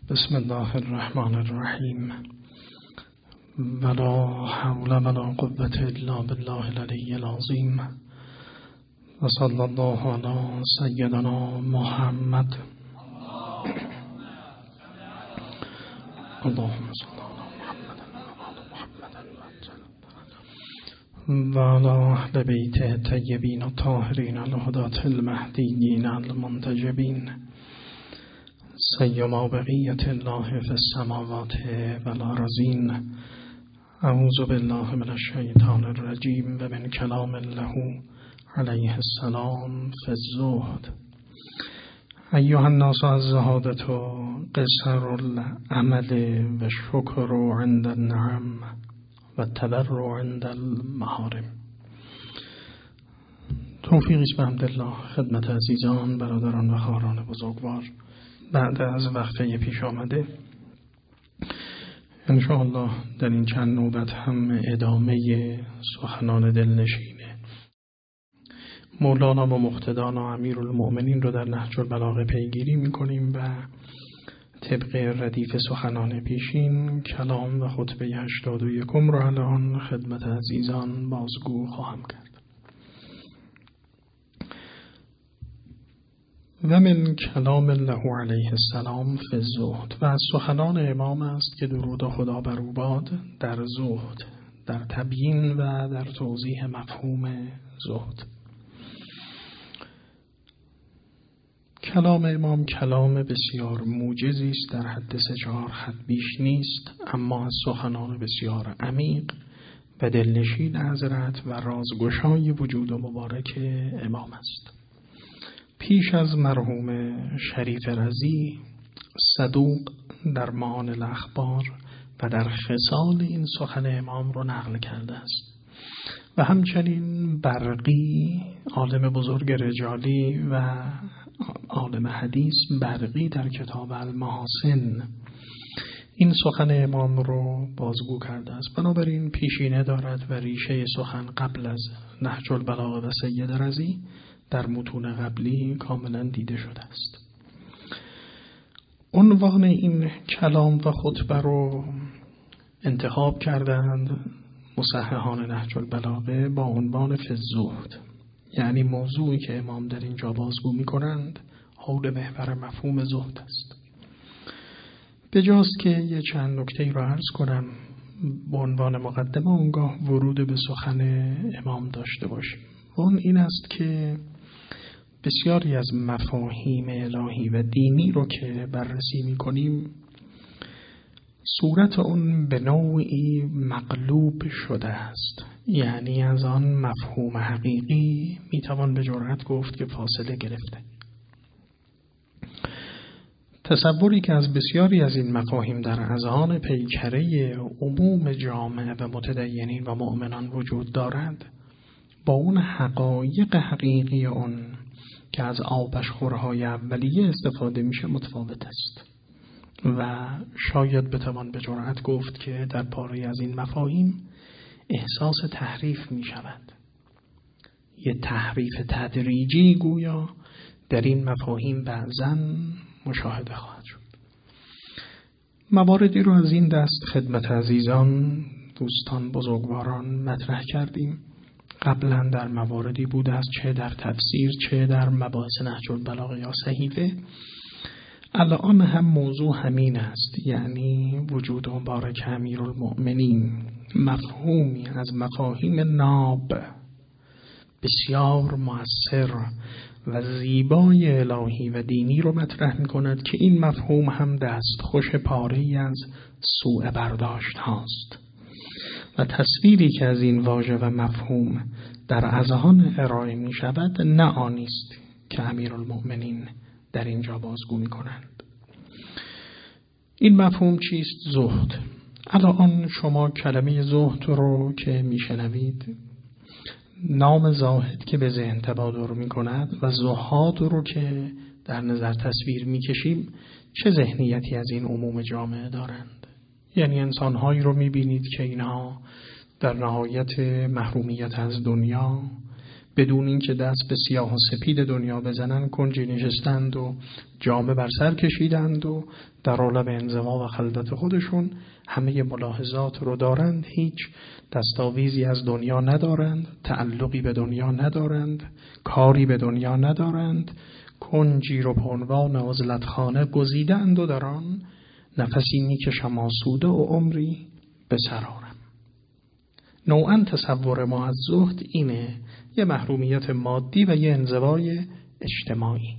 بسم الله الرحمن الرحیم ولا حول ولا قوة الا بالله العلی العظیم و صلی الله علی سیدنا محمد اللهم صل علی محمد و علی اهل بیت الطیبین الطاهرین الهداة المهدیین المنتجبین سیما بقیت الله فی السماوات والارضین. اعوذ بالله من الشیطان الرجیم و من کلام الله علیه السلام فی الزهد. ایها الناس الزهادة قصر العمل و شکر عند النعم و تبرع عند المحارم. توفیق است بحمدالله خدمت عزیزان، برادران و خواهران بزرگوار. بعد از وقفه پیش آمده انشاءالله در این چند نوبت هم ادامه سخنان دلنشین مولانا و مقتدانا امیرالمؤمنین رو در نهج البلاغه پیگیری میکنیم و طبق ردیف سخنان پیشین کلام و خطبه 81 رو الان خدمت عزیزان بازگو خواهم کرد. و من کلام الله علیه السلام فی الزهد، و از سخنان امام است که درود خدا بر او باد در زهد، در تبیین و در توضیح مفهوم زهد. کلام امام کلام بسیار موجزی است، در حد 3-4 خط بیش نیست، اما از سخنان بسیار عمیق و دلنشین حضرت و رازگشای وجود مبارک امام است. پیش از مرحوم شریف رضی صدوق در معانی الاخبار و در خصال این سخن امام رو نقل کرده است و همچنین برقی عالم بزرگ رجالی و عالم حدیث برقی در کتاب المحاسن این سخن امام رو بازگو کرده است. بنابراین پیشینه دارد و ریشه سخن قبل از نهج البلاغه و سید رضی در متون قبلی کاملا دیده شده است. عنوان این کلام و خطبه رو انتخاب کردند مصححان نهج البلاغه با عنوان فی الزهد، یعنی موضوعی که امام در اینجا بازگو می کنند حول محور مفهوم زهد است. بجاست که یه چند نکته رو عرض کنم با عنوان مقدمه، اونگاه ورود به سخن امام داشته باشیم. اون این است که بسیاری از مفاهیم الهی و دینی رو که بررسی می کنیم صورت اون به نوعی مقلوب شده است، یعنی از آن مفهوم حقیقی می توان به جرأت گفت که فاصله گرفته. تصوری که از بسیاری از این مفاهیم در اذهان پیکره عموم جامعه و متدینین و مؤمنان وجود دارد با اون حقایق حقیقی اون که از آبشخورهای اولیه استفاده میشه متفاوت است و شاید بتوان به جرأت گفت که در پاره از این مفاهیم احساس تحریف می شود. یه تحریف تدریجی گویا در این مفاهیم بعضاً مشاهده خواهد شد. مواردی رو از این دست خدمت عزیزان دوستان بزرگواران مطرح کردیم. قبلا در مواردی بوده است چه در تفسیر چه در مباحث نهج البلاغه یا صحیفه. الان هم موضوع همین است، یعنی وجود مبارک امیرالمؤمنین مفهومی از مفاهیم ناب بسیار مؤثر و زیبای الهی و دینی رو مطرح می کند که این مفهوم هم دستخوش پاره‌ای از سوء برداشت هاست و تصویری که از این واژه و مفهوم در اذهان ارائه می شود نه آنی است که امیرالمؤمنین در اینجا بازگو می کنند. این مفهوم چیست؟ زهد. الان شما کلمه زهد رو که می شنوید، نام زاهد که به ذهن تبادر می کند و زهاد رو که در نظر تصویر می کشیم، چه ذهنیتی از این عموم جامعه دارند؟ یعنی انسانهایی رو می بینید که اینها در نهایت محرومیت از دنیا بدون اینکه دست به سیاه و سپید دنیا بزنن کنجی نشستند و جامه بر سر کشیدند و در عالم انزوا و خلوت خودشون همه ملاحظات رو دارند، هیچ دستاویزی از دنیا ندارند، تعلقی به دنیا ندارند، کاری به دنیا ندارند، کنجی رو به عنوان عزلتخانه گزیدند و در آن نفسی میکشم آسوده و عمری به سر آرم. نوعا تصور ما از زهد اینه، یه محرومیت مادی و یه انزوای اجتماعی.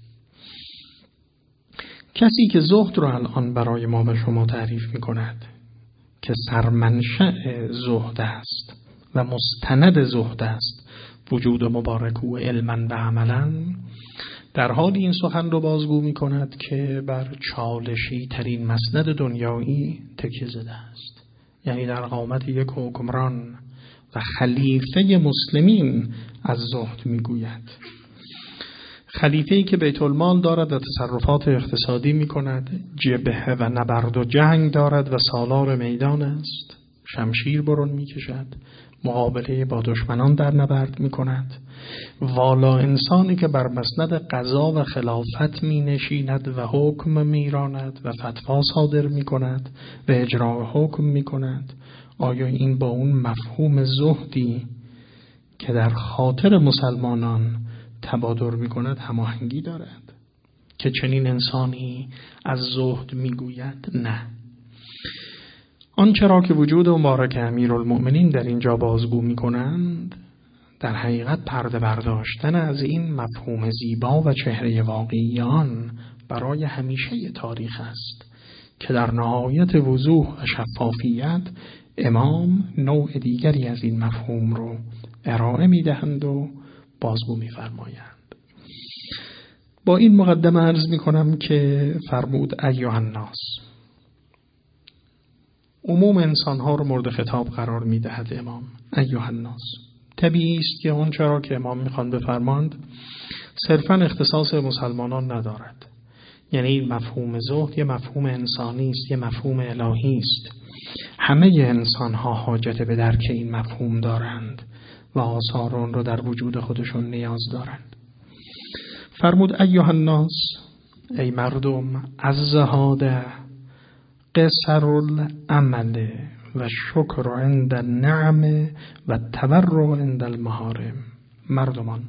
کسی که زهد رو الان برای ما به شما تعریف می کند که سرمنشأ زهد است و مستند زهد است وجود مبارک و علما و عملا، در حال این سخن رو بازگو می کند که بر چالشی ترین مسند دنیایی تکیه زده است. یعنی در قامت یک حکمران و خلیفه مسلمین از زهد میگوید. خلیفه‌ای که بیت المال دارد و تصرفات اقتصادی میکند، جبهه و نبرد و جنگ دارد و سالار میدان است، شمشیر برون میکشد، مقابله با دشمنان در نبرد میکند، والا انسانی که بر مسند قضا و خلافت مینشیند و حکم میراند و فتوا صادر میکند و اجرای حکم میکند. آیا این با اون مفهوم زهدی که در خاطر مسلمانان تبادر میکند هماهنگی دارد که چنین انسانی از زهد میگوید؟ نه. آنچه را که وجود مبارک امیرالمؤمنین در اینجا بازگو میکنند در حقیقت پرده برداشتن از این مفهوم زیبا و چهره واقعی آن برای همیشه تاریخ است که در نهایت وضوح و شفافیت امام نوع دیگری از این مفهوم رو ارائه میدهند و بازگو میفرمایند. با این مقدمه عرض میکنم که فرمود ایها الناس، عموم انسانها رو مورد خطاب قرار میدهد امام. ایها الناس طبیعی است که اون چرا که امام میخوان بفرماند صرفا اختصاص مسلمانان ندارد. یعنی این مفهوم زهد یه مفهوم انسانی است، یه مفهوم الهی است. همه انسانها حاجت به درک این مفهوم دارند و آثار اون رو در وجود خودشون نیاز دارند. فرمود ایها الناس، ای مردم، از زهاده قصر العمل و شکر عند النعم و تبرع عند المحارم. مردمان،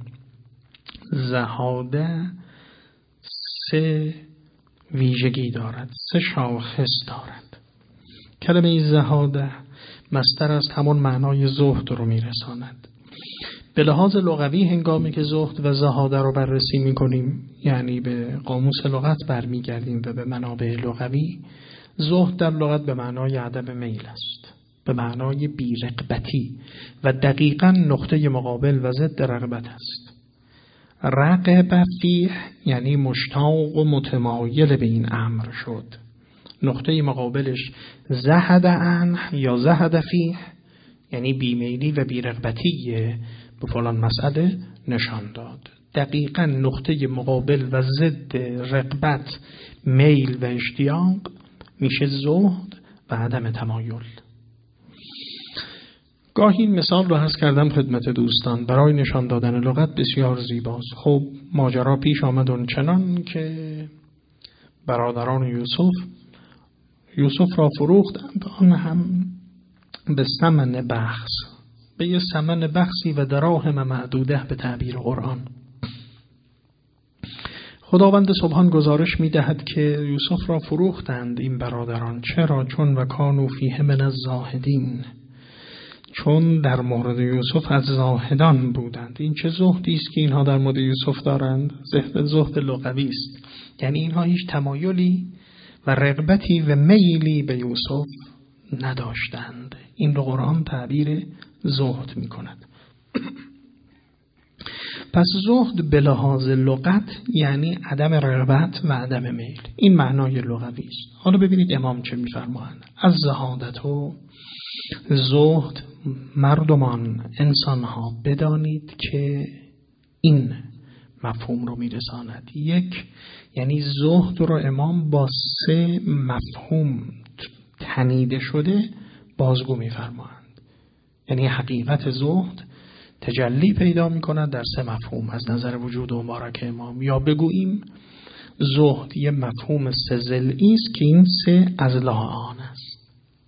زهاده سه ویژگی دارد، سه شاخص دارد. کلمه زهاده مصدر است، همون معنای زهد رو میرساند. به لحاظ لغوی هنگامی که زهد و زهاده رو بررسی میکنیم، یعنی به قاموس لغت برمیگردیم و به منابع لغوی، زهد در لغت به معنای عدم میل است، به معنای بی‌رغبتی و دقیقاً نقطه مقابل و ضد رغبت است. رغبه فیه یعنی مشتاق و متمایل به این امر شد. نقطه مقابلش زهد عنه یا زهد فیه یعنی بیمیلی و بی‌رغبتی به فلان مسئله نشان داد. دقیقاً نقطه مقابل و ضد رغبت، میل و اشتیاق میشه زهد و عدم تمایل. گاهی این مثال رو عرض کردم خدمت دوستان برای نشان دادن لغت بسیار زیباست. خب ماجرا پیش آمد اونچنان که برادران یوسف را فروختند، آن هم به ثمن بخس، به یه ثمن بخسی و دراهم معدوده به تعبیر قرآن. خداوند سبحان گزارش می‌دهد که یوسف را فروختند این برادران. چرا؟ چون و کانوا فیه من الزاهدین، چون در مورد یوسف از زاهدان بودند. این چه زهدی است که اینها در مورد یوسف دارند؟ زهد لغوی است، یعنی اینها هیچ تمایلی و رغبتی و میلی به یوسف نداشتند. این رو قرآن تعبیر زهد می‌کند. پس زهد به لحاظ لغت یعنی عدم رغبت و عدم میل. این معنای لغوی است. حالا ببینید امام چه می‌فرمایند. از زهادت و زهد، مردمان، انسان‌ها بدانید که این مفهوم رو میرساند. یک، یعنی زهد رو امام با سه مفهوم تنیده شده بازگو می‌فرمایند. یعنی حقیقت زهد تجلی پیدا می کند در 3 مفهوم از نظر وجود مبارک امام. یا بگوییم زهد یه مفهوم 3 ضلعی است که این 3 اضلاع آن است.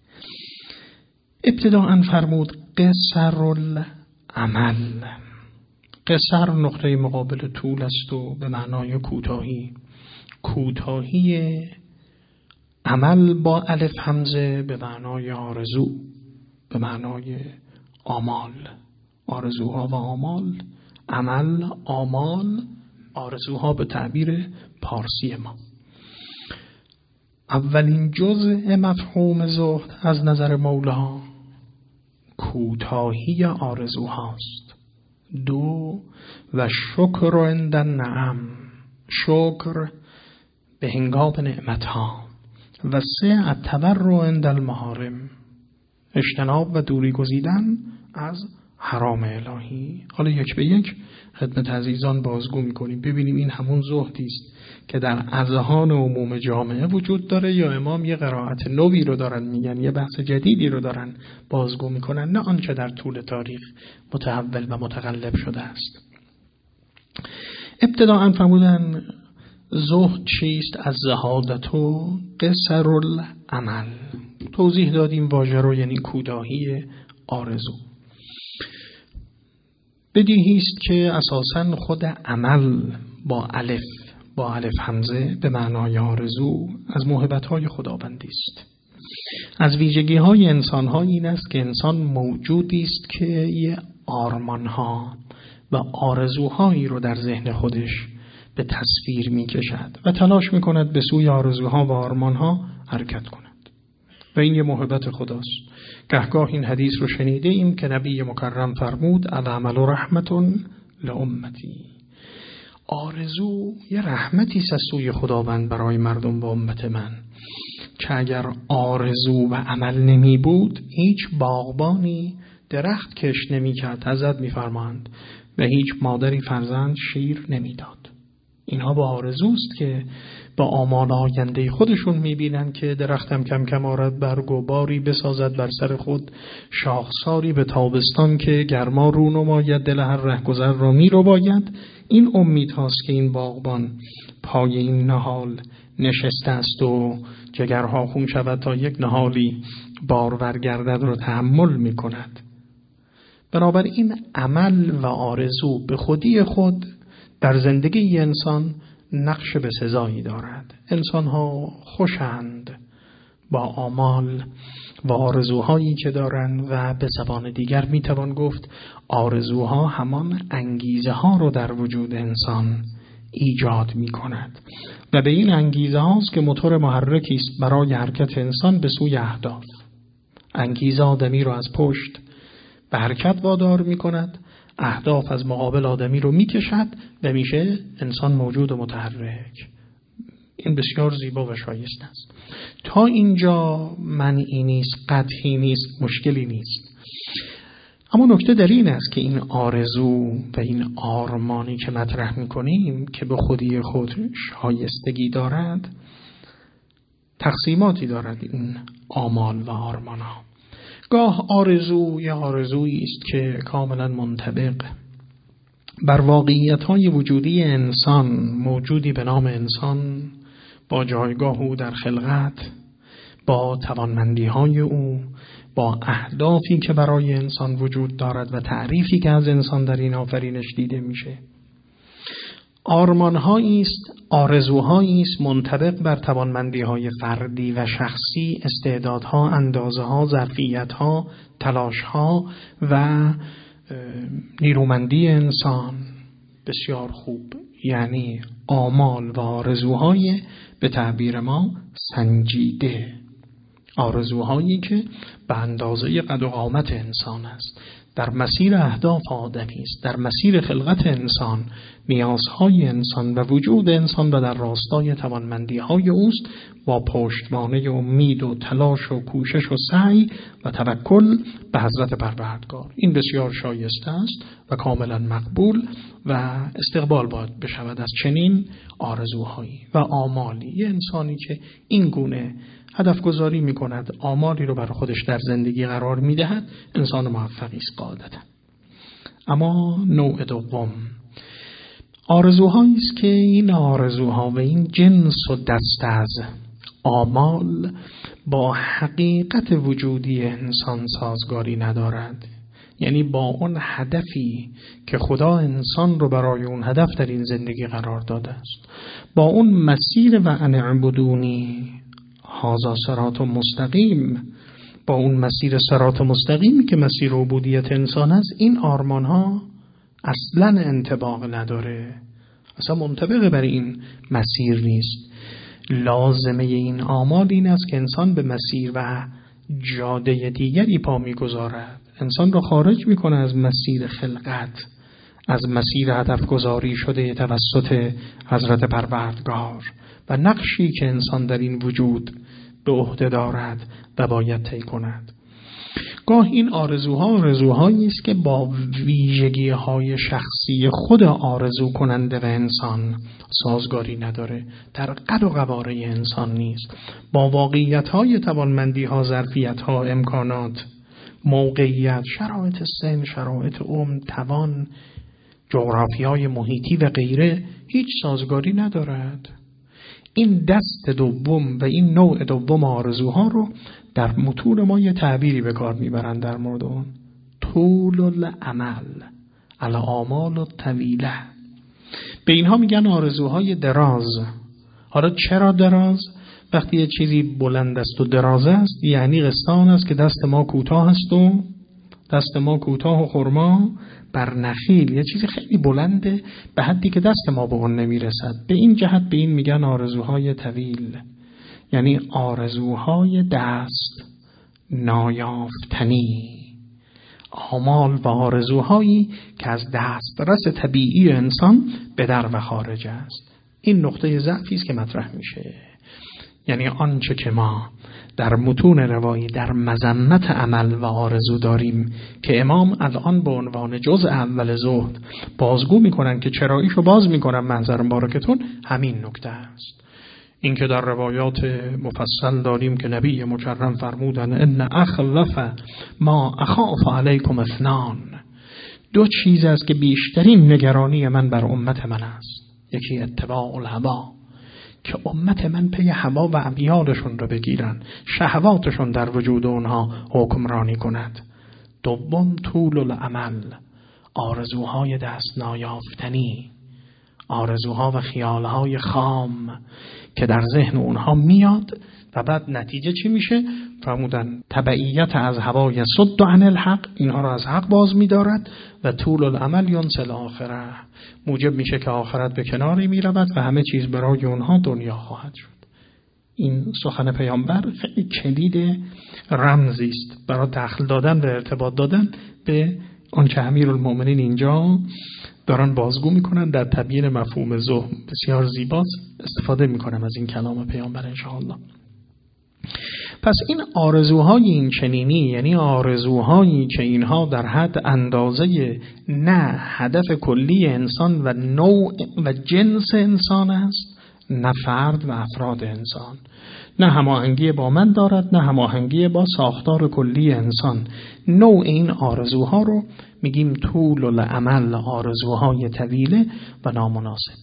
ابتداءً فرمود قصر العمل. قصر نقطه مقابل طول است و به معنای کوتاهی. کوتاهی عمل با الف همزه به معنای آرزو، به معنای آمال، آرزوها و آمال، عمل، آمال، آرزوها به تعبیر پارسی ما. اولین جزء مفهوم زهد از نظر مولا کوتاهی آرزوهاست. 2 و شکر عند النعم، شکر به هنگام نعمتها. و 3 التورع عند المحارم، اجتناب و دوری گزیدن از حرام الهی. حالا یک به یک خدمت عزیزان بازگو می‌کنیم ببینیم این همون زهدی است که در اذهان عموم جامعه وجود داره یا امام یه قرائت نوی رو دارن میگن، یه بحث جدیدی رو دارن بازگو میکنن، نه آنچه در طول تاریخ متحول و متقلب شده است. ابتداءً فرمودن زهد چیست؟ از زهادت و قصر العمل. توضیح دادیم واژه رو، یعنی کوتاهی آرزو. بدیهی است که اساساً خود عمل با الف همزه به معنای آرزو از موهبت‌های خداوندی است. از ویژگی‌های انسان‌ها این است که انسان موجودی است که یه آرمان‌ها و آرزوهایی رو در ذهن خودش به تصویر می‌کشد و تلاش می‌کند به سوی آرزوها و آرمان‌ها حرکت کند. و این یه موهبت خداست. گهگاه این حدیث رو شنیده ایم که نبی مکرم فرمود العمل رحمت لامتی. آرزو یه رحمتی است از سوی خداوند برای مردم و امت من، که اگر آرزو و عمل نمی بود هیچ باغبانی درخت کشت نمی کرد، حضرت می فرماند، و هیچ مادری فرزند شیر نمی داد. اینها با آرزوست که با آمال آینده خودشون میبینن که درختم کم کم آرد برگ و باری بسازد بر سر خود، شاخساری به تابستان که گرما رو نماید، دل هر رهگذر را می رو باید. این امید هاست که این باغبان پای این نهال نشسته است و جگرها خون شود تا یک نهالی بارور گردد رو تحمل می کند. بنابراین عمل و آرزو به خودی خود در زندگی انسان نقش به سزایی دارد. انسان‌ها خوشند با آمال و آرزوهایی که دارند و به زبان دیگر میتوان گفت آرزوها همان انگیزه ها رو در وجود انسان ایجاد میکند و به این انگیزه هاست که موتور محرکی است برای حرکت انسان به سوی اهداف. انگیزه آدمی رو از پشت به حرکت وادار میکند، اهداف از مقابل آدمی رو میکشد و میشه انسان موجود و متحرک. این بسیار زیبا و شایسته است. تا اینجا منعی نیست، قطعی نیست، مشکلی نیست. اما نکته در این است که این آرزو و این آرمانی که مطرح میکنیم که به خودی خود شایستگی دارد، تقسیماتی دارد این آمال و آرمانها. گاه آرزو یا آرزویی است که کاملا منطبق بر واقعیت‌های وجودی انسان، موجودی به نام انسان با جایگاه او در خلقت، با توانمندی‌های او، با اهدافی که برای انسان وجود دارد و تعریفی که از انسان در این آفرینش دیده میشه. آرمان‌هایی است، آرزوهایی است منطبق بر توانمندی‌های فردی و شخصی، استعدادها، اندازه‌ها، ظرفیت‌ها، تلاش‌ها و نیرومندی انسان. بسیار خوب، یعنی آمال و آرزوهای به تعبیر ما سنجیده، آرزوهایی که به اندازه قد و قامت انسان است، در مسیر اهداف آدمی است، در مسیر خلقت انسان، نیازهای انسان و وجود انسان و در راستای توانمندی‌های اوست، با پشتوانه امید و تلاش و کوشش و سعی و توکل به حضرت پروردگار. این بسیار شایسته است و کاملا مقبول و استقبال باید بشود از چنین آرزوهایی و آمالی. یه انسانی که این گونه هدف گذاری می کند، آمالی رو برای خودش در زندگی قرار می دهد، انسان موفقی است قاعدتا. اما نوع دوم آرزوهایی است که این آرزوها و این جنس و دسته از آمال با حقیقت وجودی انسان سازگاری ندارد. یعنی با اون هدفی که خدا انسان رو برای اون هدف در این زندگی قرار داده است، با اون مسیر و ان اعبدونی هذا صراط مستقیم، با اون مسیر صراط مستقیمی که مسیر عبودیت انسان است، این آرمان ها اصلا انطباق نداره، اصلا منطبق بر این مسیر نیست. لازمه این آمال این است که انسان به مسیر و جاده دیگری پا میگذارد، انسان را خارج میکنه از مسیر خلقت، از مسیر هدف گذاری شده توسط حضرت پروردگار و نقشی که انسان در این وجود به عهده دارد و باید طی کند. گاه این آرزوهایی است که با ویژگی‌های شخصی خود آرزو کننده و انسان سازگاری نداره، در قد و قواره انسان نیست، با واقعیت‌های توانمندی‌ها، ظرفیت‌ها، امکانات، موقعیت، شرایط سن، شرایط عمر، توان، جغرافیای محیطی و غیره هیچ سازگاری ندارد. این دست دوم و این نوع دوم آرزوها رو در متون ما یه تعبیری به کار میبرند در مورد اون: طول الامل، الآمال الطویله. به اینها میگن آرزوهای دراز. حالا چرا دراز؟ وقتی یه چیزی بلند است و دراز است، یعنی قسطان است که دست ما کوتاه است و دست ما کوتاه و خرما بر نخیل، یه چیزی خیلی بلنده به حدی که دست ما به اون نمیرسد. به این جهت به این میگن آرزوهای طویل، یعنی آرزوهای دست نایافتنی، آمال و آرزوهایی که از دسترس طبیعی انسان به در و خارج است. این نقطه ضعفی است که مطرح میشه. یعنی آنچه که ما در متون روایی در مذمت عمل و آرزو داریم که امام الان به عنوان جزء اول زهد بازگو میکنن که چراییشو باز میکنن منظر مبارکتون، همین نکته است. این که در روایات مفصل داریم که نبی مکرم فرمودن ان اخلف ما اخاف علیکم اثنان، دو چیز است که بیشترین نگرانی من بر امت من است. یکی اتباع الهوا، که امت من پی هوا و امیالشون رو بگیرن، شهواتشون در وجود اونها حکمرانی کند. دوم طول الامل، آرزوهای دست نایافتنی، آرزوها و خیالهای خام که در ذهن اونها میاد و بعد نتیجه چی میشه؟ فرمودن تبعیت از هوای صد عن الحق، اینها رو از حق باز میدارد، و طول الامل ینسل آخره، موجب میشه که آخرت به کناری میرود و همه چیز برای اونها دنیا خواهد شد. این سخن پیامبر خیلی کلید رمزی است برای دخل دادن و ارتباط دادن به اون که امیرالمومنین اینجا دارن بازگو میکنن در تبیین مفهوم زهد. بسیار زیباست، استفاده میکنم از این کلام پیامبر انشاءالله. پس این آرزوهای این چنینی، یعنی آرزوهایی که اینها در حد اندازه نه هدف کلی انسان و نوع و جنس انسان است، نه فرد و افراد انسان، نه هماهنگی با من دارد، نه هماهنگی با ساختار کلی انسان. نوع این آرزوها رو میگیم طول الامل، آرزوهای طویله و نامناسب.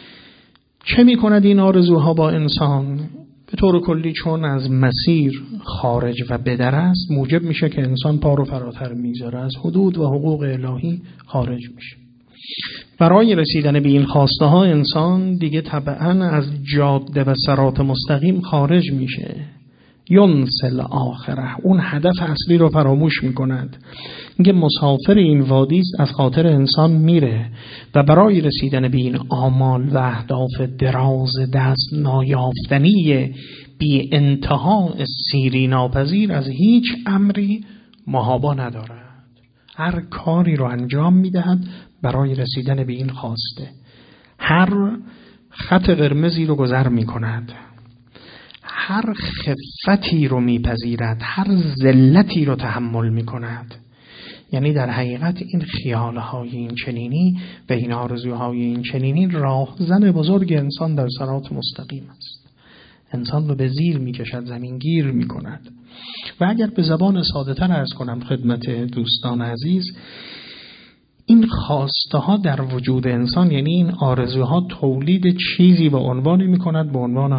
چه میکند این آرزوها با انسان؟ به طور کلی چون از مسیر خارج و بدر است، موجب میشه که انسان پا رو فراتر میذاره، از حدود و حقوق الهی خارج میشه. برای رسیدن به این خواسته ها انسان دیگه طبعاً از جاده و صراط مستقیم خارج میشه. ینسل آخره، اون هدف اصلی رو فراموش میکند. اینکه مسافر این وادی است، از خاطر انسان میره و برای رسیدن به این آمال و اهداف دراز دست نایافتنی بی انتها سیری ناپذیر از هیچ امری محابا ندارد. هر کاری رو انجام میدهد برای رسیدن به این خواسته. هر خط قرمزی رو گذر میکند، هر خفتی رو میپذیرد، هر ذلتی رو تحمل میکند. یعنی در حقیقت این خیالهای این چنینی و این آرزوهای این چنینی راهزن بزرگ انسان در صراط مستقیم است. انسان رو به زیر میکشد، زمین گیر میکند. و اگر به زبان ساده تر عرض کنم خدمت دوستان عزیز، این خواسته ها در وجود انسان، یعنی این آرزوها تولید چیزی به عنوان می‌کند به عنوان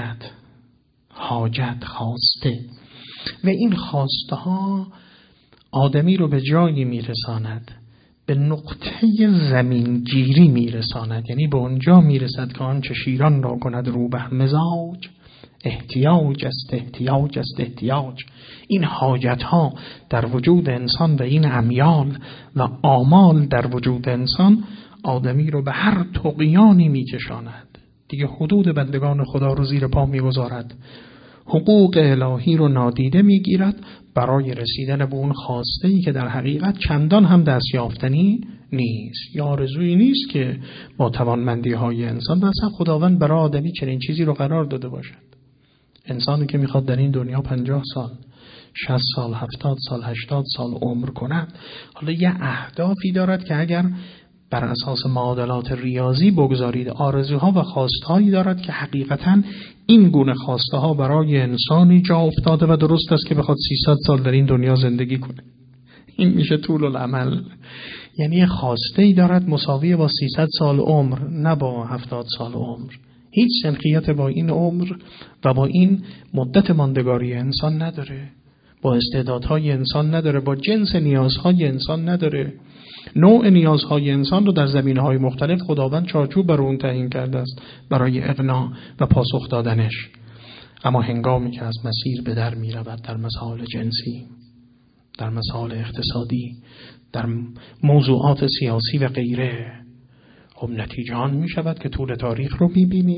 حاجت خواسته، و این خواسته ها آدمی رو به جایی میرساند، به نقطه زمینگیری میرساند، یعنی به اونجا میرسد که آنچه شیران را کند روبه مزاج، احتیاج است احتیاج است احتیاج. این حاجت ها در وجود انسان و این امیال و آمال در وجود انسان آدمی رو به هر طغیانی میکشاند. دیگه حدود بندگان خدا رو زیر پا میگذارد، حقوق الهی رو نادیده میگیرد برای رسیدن به اون خواسته‌ای که در حقیقت چندان هم دستیافتنی نیست. یا آرزویی نیست که با توانمندی‌های انسان، اصلا خداوند برای آدمی چنین چیزی رو قرار داده باشد. انسانی که میخواد در این دنیا 50 سال 60 سال 70 سال 80 سال عمر کند، حالا یه اهدافی دارد که اگر بر اساس معادلات ریاضی بگذارید، آرزوها و خواستهایی دارد که حقیقتاً این گونه خواستها برای انسانی جا افتاده و درست است که بخواد 300 سال در این دنیا زندگی کنه. این میشه طول العمل. یعنی خواسته‌ای دارد مساوی با 300 سال عمر، نه با 70 سال عمر. هیچ سنخیت با این عمر و با این مدت ماندگاری انسان نداره، با استعدادهای انسان نداره، با جنس نیازهای انسان نداره. نوع نیازهای انسان رو در زمینه‌های مختلف خداوند چارچوب بر اون تعیین کرده است برای اقناع و پاسخ دادنش. اما هنگامی که از مسیر به در می‌رود در مسائل جنسی، در مسائل اقتصادی، در موضوعات سیاسی و غیره، خب نتیجه آن می‌شود که طول تاریخ رو می‌بینیم،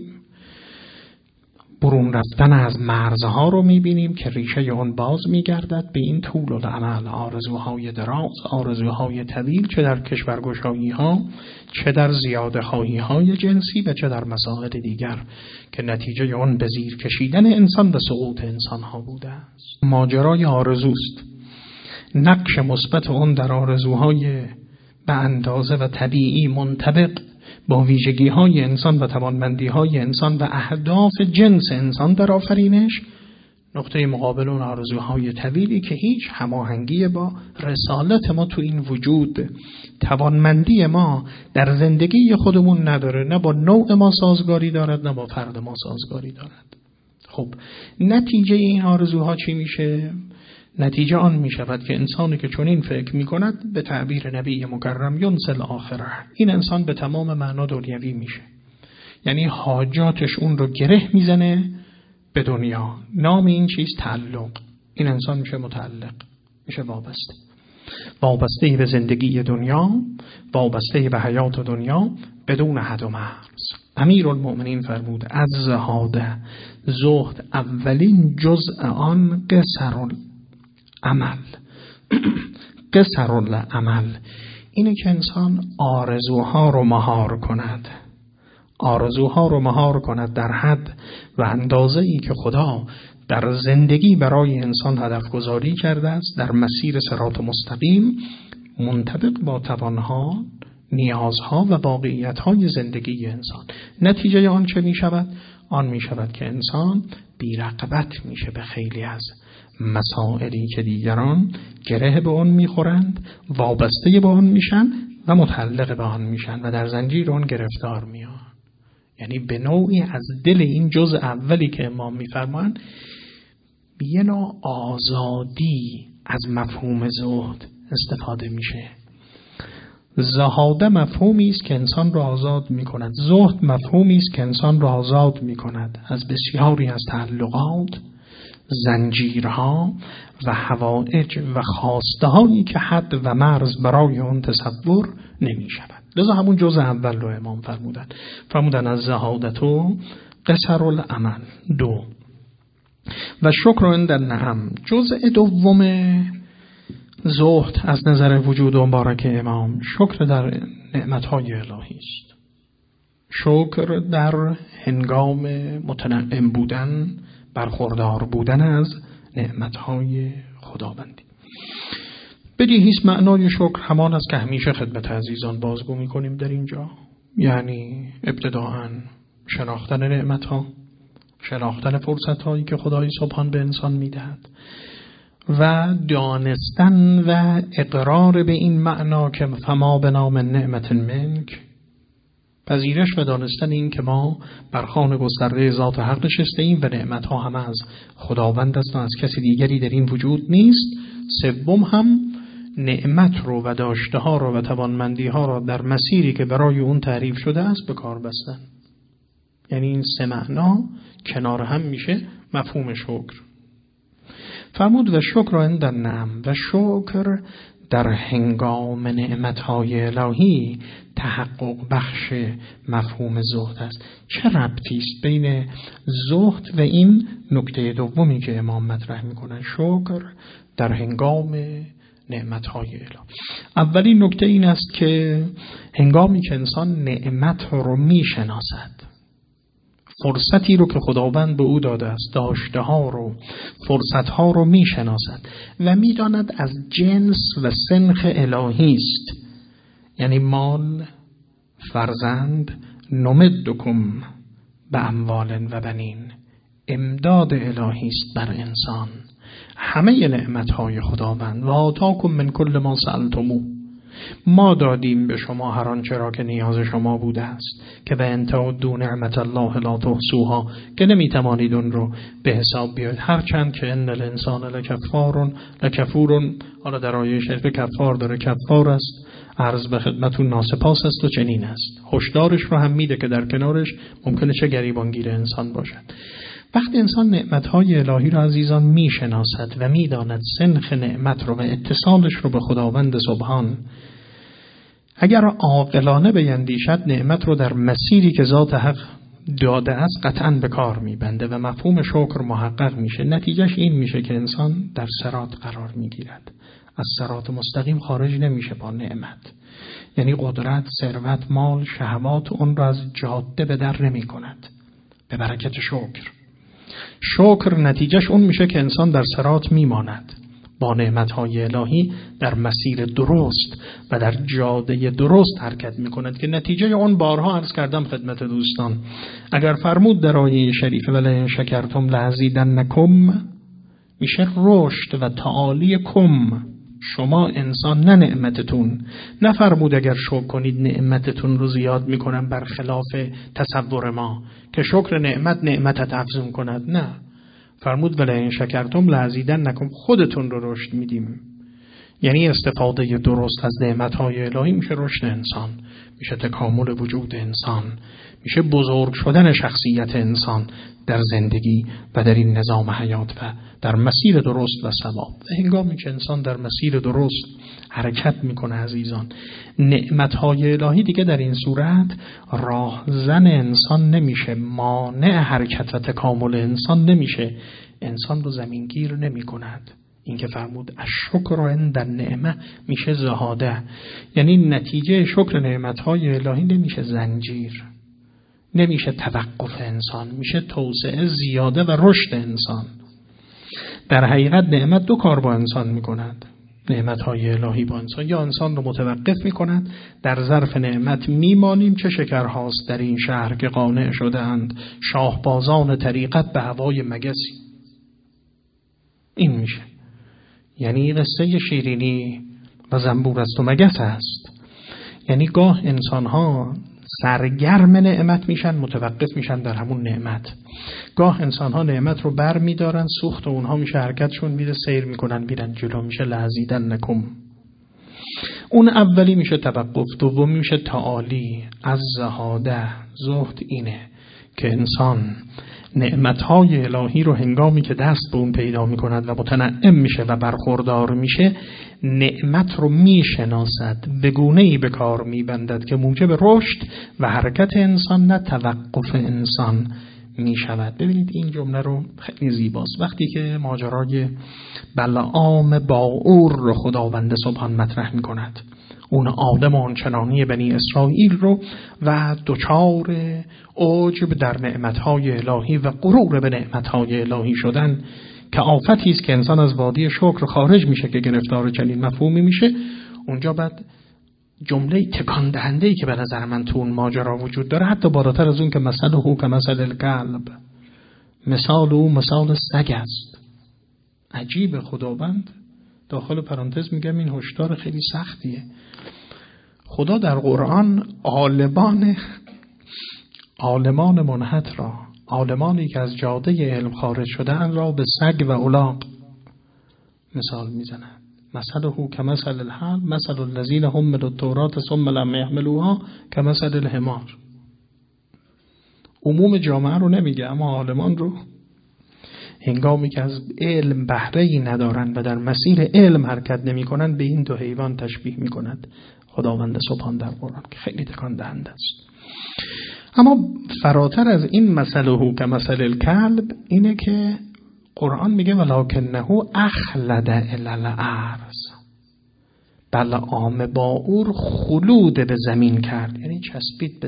برون رفتن از مرزها رو می‌بینیم که ریشه اون باز می‌گردد به این طول الامل، آرزوهای دراز، آرزوهای طویل، چه در کشورگشایی‌ها، چه در زیاده‌خواهی‌های جنسی و چه در مسائل دیگر که نتیجه اون به زیر کشیدن انسان و سقوط انسان‌ها بوده است. ماجرای آرزوست. نقش مثبت اون در آرزوهای به اندازه و طبیعی منطبق با ویژگی‌های انسان و توانمندی‌های انسان و اهداف جنس انسان در آفرینش، نقطه مقابل اون آرزوهای طویلی که هیچ هماهنگی با رسالت ما تو این وجود، توانمندی ما در زندگی خودمون نداره، نه با نوع ما سازگاری دارد، نه با فرد ما سازگاری دارد. خب نتیجه این آرزوها چی میشه؟ نتیجه آن می شود که انسانی که چنین فکر می کند، به تعبیر نبی مکرم ینسل آخره، این انسان به تمام معنا دنیوی میشه. یعنی حاجاتش اون رو گره میزنه به دنیا. نام این چیز تعلق. این انسان میشه متعلق، میشه وابسته به زندگی دنیا، وابسته به حیات دنیا بدون حد و مرز. امیرالمؤمنین فرمود از زهد اولین جزء آن قصر العمل، اینه که انسان آرزوها رو مهار کند در حد و اندازه‌ای که خدا در زندگی برای انسان هدف گذاری کرده است، در مسیر صراط مستقیم منطبق با توانها، نیازها و واقعیت‌های زندگی انسان. نتیجه آن چه می شود؟ آن می شود که انسان بی‌رغبت میشه به خیلی از مسائلی که دیگران گره به آن میخورند، وابسته به آن میشن و متعلق به آن میشن و در زنجیر آن گرفتار میان. یعنی به نوعی از دل این جزء اولی که امام میفرمایند یه نوع آزادی از مفهوم زهد استفاده میشه. زهاده مفهومی است که انسان را آزاد میکند، زهد مفهومی است که انسان را آزاد میکند از بسیاری از تعلقات، زنجیرها و حوائج و خواسته هایی که حد و مرز برای اون تصور نمی شود. لذا همون جزء اول رو امام فرمودن از زهادتو قصر العمل. 2 و شکر عند النعم. جزء دوم زهد از نظر وجود مبارک امام شکر در نعمتهای الهی است. شکر در هنگام متنعم بودن، برخوردار بودن از نعمتهای خداوندی. بدیهیست معنای شکر همان است که همیشه خدمت عزیزان بازگو می‌کنیم در اینجا، یعنی ابتداءً شناختن نعمتها، شناختن فرصت‌هایی که خدای سبحان به انسان می‌دهد و دانستن و اقرار به این معنا که فما بنا من نعمت منک، پذیرش و دانستن این که ما بر خوان گسترده ذات حق نشسته ایم و نعمت‌ها همه از خداوند است و از کسی دیگری در این وجود نیست. سوم هم نعمت رو و داشته ها رو و توانمندی ها رو در مسیری که برای اون تعریف شده است به کار بستن. یعنی این سه معنا کنار هم میشه مفهوم شکر. فرمود و شکر عند النعم، و شکر در هنگام نعمت‌های الهی تحقق بخش مفهوم زهد است. چه ربطی است بین زهد و این نکته دومی که امام مطرح می‌کنند؟ شکر در هنگام نعمت‌های الهی. اولین نکته این است که هنگامی که انسان نعمت رو می‌شناسد، فرصتی رو که خداوند به او داده است، داشته ها رو، فرصت ها رو میشناسد و میداند از جنس و سنخ الهی است. یعنی مال، فرزند، نمدکم به اموال و بنین، امداد الهی است بر انسان. همه نعمت های خداوند و آتاکم من کل ما سألتموه، ما دادیم به شما هر آنچه را که نیاز شما بوده است، که به ان تعدوا نعمت الله لا تحصوها، که نمیتوانید اون رو به حساب بیارید. هرچند که ان الانسان لکفور، حالا در آیه شریف کفار داره، کفار است، عرض به خدمتون ناسپاس است و چنین است. هشدارش رو هم میده که در کنارش ممکنه چه گریبانگیر انسان باشد. وقتی انسان نعمت‌های الهی را عزیزان میشناسد و میداند سنخ نعمت رو و اتصالش رو به خداوند سبحان، اگر عاقلانه بیندیشد نعمت رو در مسیری که ذات حق داده است قطعاً به کار میبنده و مفهوم شکر محقق میشه. نتیجهش این میشه که انسان در صراط قرار میگیرد، از صراط مستقیم خارج نمیشه با نعمت. یعنی قدرت، ثروت، مال، شهوات اون را از جاده به در نمی کند به برکت شکر. شکر نتیجهش اون میشه که انسان در صراط میماند، با نعمتهای الهی در مسیر درست و در جاده درست حرکت میکند، که نتیجه اون بارها عرض کردم خدمت دوستان. اگر فرمود در آیه شریف ولئن شکرتم لأزیدنکم، میشه رشد و تعالی کم، شما انسان نه نعمتتون. نفرمود اگر شکر کنید نعمتتون رو زیاد میکنم برخلاف تصور ما که شکر نعمتت افزون کند. نه، فرمود ولئن شکرتم لأزیدنکم، خودتون رو رشد میدیم. یعنی استفاده درست از نعمتهای الهی میشه رشد انسان، میشه تکامل وجود انسان، میشه بزرگ شدن شخصیت انسان در زندگی و در این نظام حیات و در مسیر درست و ثواب. و هنگامی که انسان در مسیر درست حرکت میکنه عزیزان، نعمتهای الهی دیگه در این صورت راهزن انسان نمیشه، مانع حرکت و تکامل انسان نمیشه، انسان رو زمینگیر نمی کند. این که فرمود الشکر عند النعمه میشه زهاده، یعنی نتیجه شکر نعمتهای الهی نمیشه زنجیر، نمیشه توقف انسان، میشه توسعه، زیاده و رشد انسان. در حقیقت نعمت دو کار با انسان میکند، نعمتهای الهی با انسان، یا انسان رو متوقف میکند، در ظرف نعمت میمانیم، چه شکرهاست در این شهر که قانع شده اند شاهبازان طریقت به هوای مگسی. این میشه، یعنی قصه شیرینی و زنبور است و مگس است. یعنی گاه انسان‌ها سرگرم نعمت میشن، متوقف میشن در همون نعمت. گاه انسان‌ها نعمت رو بر میدارن، سوخت اونها میشه حرکتشون میره، سیر میکنن میرن جلو، میشه لأزیدنکم. اون اولی میشه توقف، دومی میشه تعالی. از زهاده، زهد اینه که انسان نعمتهای الهی رو هنگامی که دست به اون پیدا میکند و متنعم میشه و برخوردار میشه، نعمت رو میشناسد، به گونه‌ای به کار میبندد که موجب رشد و حرکت انسان نه توقف انسان میشود. ببینید این جمله رو خیلی زیباست. وقتی که ماجرای بلعام باعور رو خداوند سبحان مطرح میکند، اون آدم آنچنانی بنی اسرائیل رو و دچار عجب در نعمتهای الهی و غرور به نعمتهای الهی شدن که آفتی است که انسان از وادی شکر خارج میشه که گرفتار چنین مفهومی میشه، اونجا بعد جمله تکان دهنده‌ای که به نظر من تو اون ماجرا وجود داره، حتی بالاتر از اون که مثله کمثل الکلب، مثال او مثال سگ است. عجیب. خداوند داخل پرانتز میگم این هشدار خیلی سختیه. خدا در قرآن عالمان منحت را، عالمانی که از جاده علم خارج شده‌اند را به سگ و الاغ مثال میزنند. مثله کمثل الحمار مثل الذین حملوا التوراة ثم لم یحملوها کمثل الحمار. عموم جامعه رو نمیگه، اما عالمان رو هنگامی که از علم بهره‌ای ندارند و در مسیر علم حرکت نمی‌کنند به این دو حیوان تشبیه می‌کند خداوند سبحان در قرآن، که خیلی تکان دهنده است. اما فراتر از این مثله کمثل الکلب اینه که قرآن میگه ولکنه اخلد الی الارض، بله عام باور خلود به زمین کرد، یعنی چسبید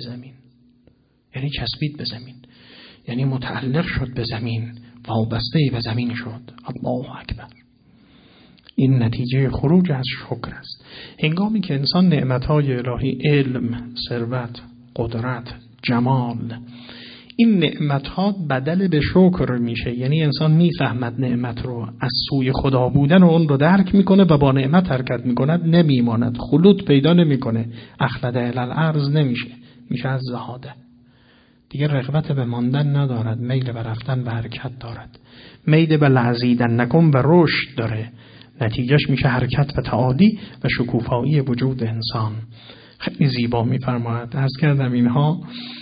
به زمین، یعنی متعلق شد به زمین، وابسته به زمین شد. الله اکبر. این نتیجه خروج از شکر است. هنگامی که انسان نعمتهای الهی، علم، ثروت، قدرت، جمال، این نعمتها بدل به شکر میشه، یعنی انسان میفهمد نعمت رو، از سوی خدا بودن و اون رو درک میکنه و با نعمت حرکت میکند، نمیماند، خلود پیدا نمیکنه، اخلد الی الارض نمیشه، میشه از زهاده. دیگه رغبت به ماندن ندارد، میل به رفتن و حرکت دارد، میل به لعزیدنکم و رشد داره. نتیجهش میشه حرکت و تعالی و شکوفایی وجود انسان. خیلی زیبا میفرماید. عرض کردم اینها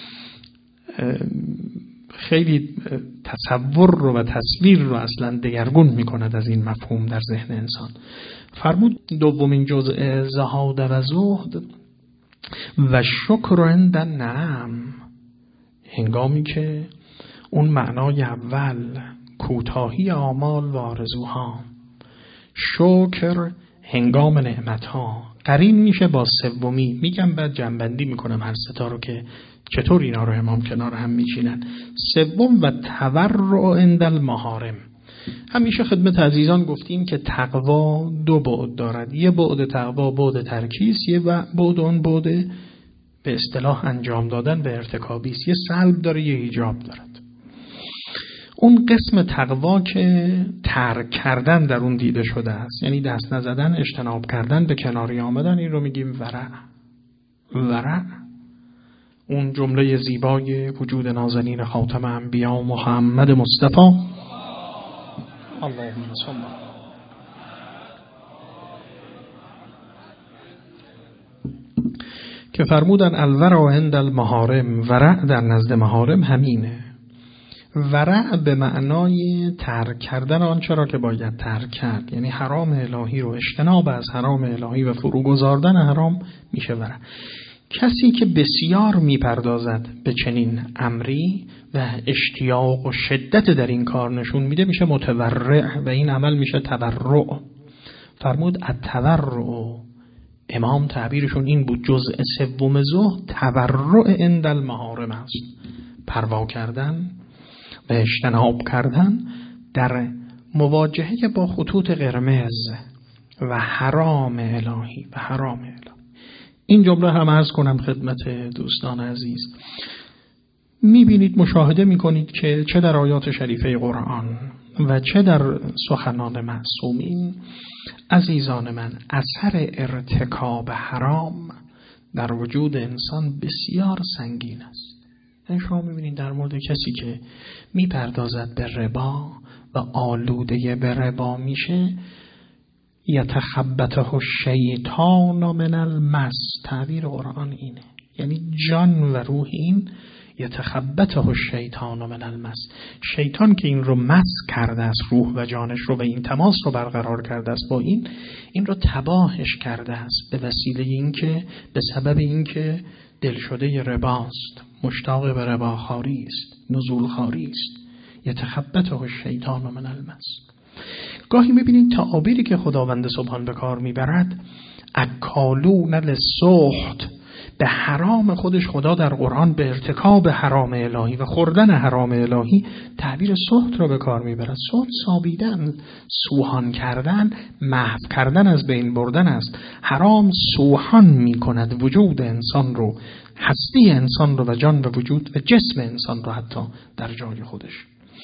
خیلی تصور رو و تصویر رو اصلا دگرگون میکند از این مفهوم در ذهن انسان. فرمود دومین جزء زهاد و زهد و شکر عند النعم، هنگامی که اون معنای اول کوتاهی آمال و آرزوها، شکر هنگام نعمتها قرین میشه با سومی. میگم بعد جنبندی میکنم هر ستا رو که چطور اینا رو امام کنار هم میچینن. سوم و تورع عند المحارم. همیشه خدمت عزیزان گفتیم که تقوا دو بعد دارد. یه بعد تقوا بعد ترکیز، یه بعد اون بعد به اصطلاح انجام دادن به ارتکابی است. یه سلب داره، یه ایجاب دارد. اون قسم تقوا که ترک کردن در اون دیده شده است، یعنی دست نزدن، اجتناب کردن، به کناری آمدن، این رو میگیم ورع. اون جمله زیبای وجود نازنین خاتم انبیا محمد مصطفی اللهم صل که فرمودن الورع عند المحارم، ورع در نزد محارم همینه. ورع به معنای ترک کردن آنچه را که باید ترک کرد، یعنی حرام الهی رو، اجتناب از حرام الهی و فروگذاردن حرام میشه ورع. کسی که بسیار میپردازد به چنین امری و اشتیاق و شدت در این کار نشون میده میشه متورع و این عمل میشه تورع. فرمود التورع، امام تعبیرشون این بود، جزء سوم زهد تورع عند المحارم است، پروا کردن و اجتناب کردن در مواجهه با خطوط قرمز و حرام الهی و حرام الهی. این جمله هم عرض کنم خدمت دوستان عزیز. میبینید، مشاهده میکنید که چه در آیات شریفه قرآن و چه در سخنان معصومین، عزیزان من، اثر ارتکاب حرام در وجود انسان بسیار سنگین است. یعنی شما میبینید در مورد کسی که میپردازد به ربا و آلوده به ربا میشه، یتخبطه الشیطان من المس، تعبیر قرآن اینه، یعنی جان و روح این یتخبطه الشیطان من المس، شیطان که این رو مس کرده است، روح و جانش رو، و این تماس رو برقرار کرده است با این رو تباهش کرده است به وسیله اینکه، به سبب اینکه دلشده رباست، مشتاق به رباخواری است، نزولخواری است. یتخبطه الشیطان من المس. گاهی میبینید تعابیری که خداوند سبحان به کار میبرد، اکالون للسحت، به حرام خودش خدا در قرآن به ارتکاب حرام الهی و خوردن حرام الهی تعبیر سحت را به کار میبرد. سحت سابیدن، سوهان کردن، محو کردن، از بین بردن است. حرام سوهان میکند وجود انسان رو، هستی انسان رو و جان و وجود و جسم انسان رو حتی در جای خودش.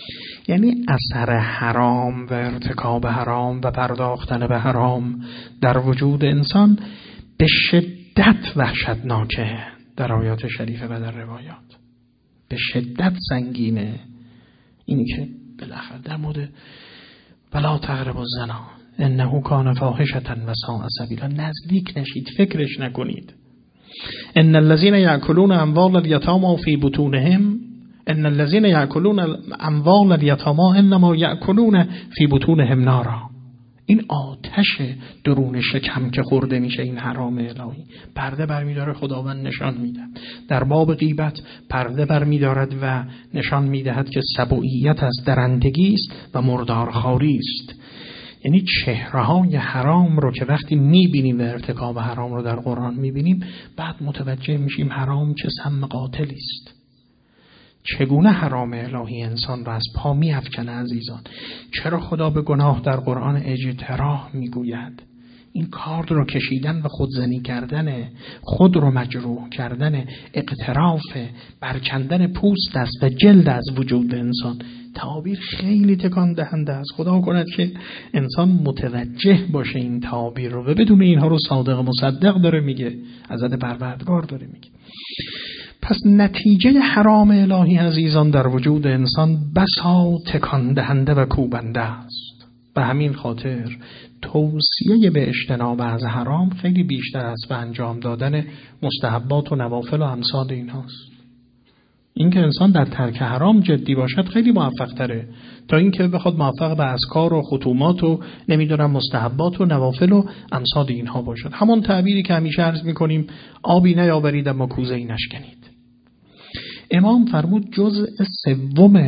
یعنی اثر حرام و ارتکاب حرام و پرداختن به حرام در وجود انسان به شدت وحشتناکه در آیات شریفه و در روایات، به شدت سنگینه. اینی که بالاخره در مورد ولا تقربوا الزنا انه کان فاحشة و ساء سبیلا، نزدیک نشید، فکرش نکنید. ان الذين يأكلون اموال اليتامى في بطونهم ان الذين يأكلون اموال اليتامى انما يأكلون في بطونهم نارا. این آتش درون شکم که خورده میشه، این حرام الهی پرده برمیداره، خداوند نشان میده. در باب غیبت پرده برمیدارد و نشان میدهد که سبوعیت از درندگی است و مردارخواری است. یعنی چهره‌های حرام رو که وقتی میبینیم و ارتکاب حرام رو در قرآن میبینیم، بعد متوجه میشیم حرام چه سم قاتلی است. چگونه حرام الهی انسان را از پا می‌افکنه عزیزان. چرا خدا به گناه در قرآن اجتراح میگوید؟ این کار رو کشیدن و خودزنی کردن، خود رو مجروح کردن، اقتراف، برکندن پوست است و جلد از وجود انسان. تعابیر خیلی تکان دهنده است. خدا کند که انسان متوجه باشه این تعابیر رو و بدون اینها رو صادق مصدق داره میگه، حضرت پروردگار داره میگه. پس نتیجه حرام الهی عزیزان در وجود انسان بسا تکان دهنده و کوبنده است. به همین خاطر توصیه به اجتناب از حرام خیلی بیشتر است و انجام دادن مستحبات و نوافل و امثال این هاست. این که انسان در ترک حرام جدی باشد خیلی موفق تره تا این که بخواد موفق به اذکار و ختومات و نمیدونم مستحبات و نوافل و امثال اینها باشد. همون تعبیری که همیشه عرض میکنیم آبی نیاورید اما کوزه ای نشکنید. امام فرمود جزء سوم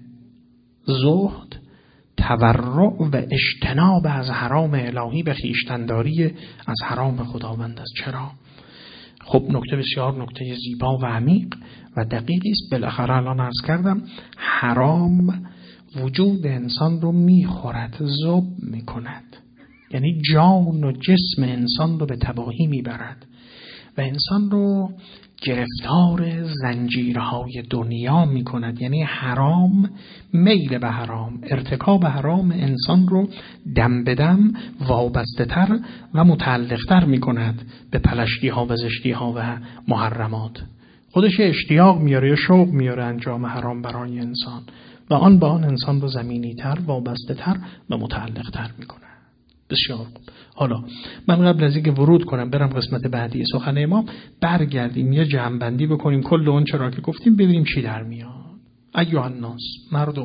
زهد تورع و اجتناب از حرام الهی به خویشتن‌داری از حرام خداوند است. چرا؟ خب نکته بسیار نکته زیبا و عمیق و دقیقی است. بالاخره الان عرض کردم حرام وجود انسان رو میخورد، ذوب میکند، یعنی جان و جسم انسان رو به تباهی میبرد و انسان رو گرفتار زنجیرهای دنیا میکند. یعنی حرام، میل به حرام، ارتکاب حرام انسان رو دم به دم وابسته تر و متعلق تر میکند به پلشتی ها و زشتی ها و محرمات. خودش اشتیاق میاره یا شوق میاره انجام حرام برای انسان و آن به آن انسان رو زمینی تر، وابسته تر و متعلق تر میکنه. بسیار خوب. حالا من قبل از اینکه ورود کنم برم قسمت بعدی سخن امام، برگردیم یه جمع‌بندی بکنیم کل اون چرا که گفتیم، ببینیم چی در میاد. ایها الناس، مردم،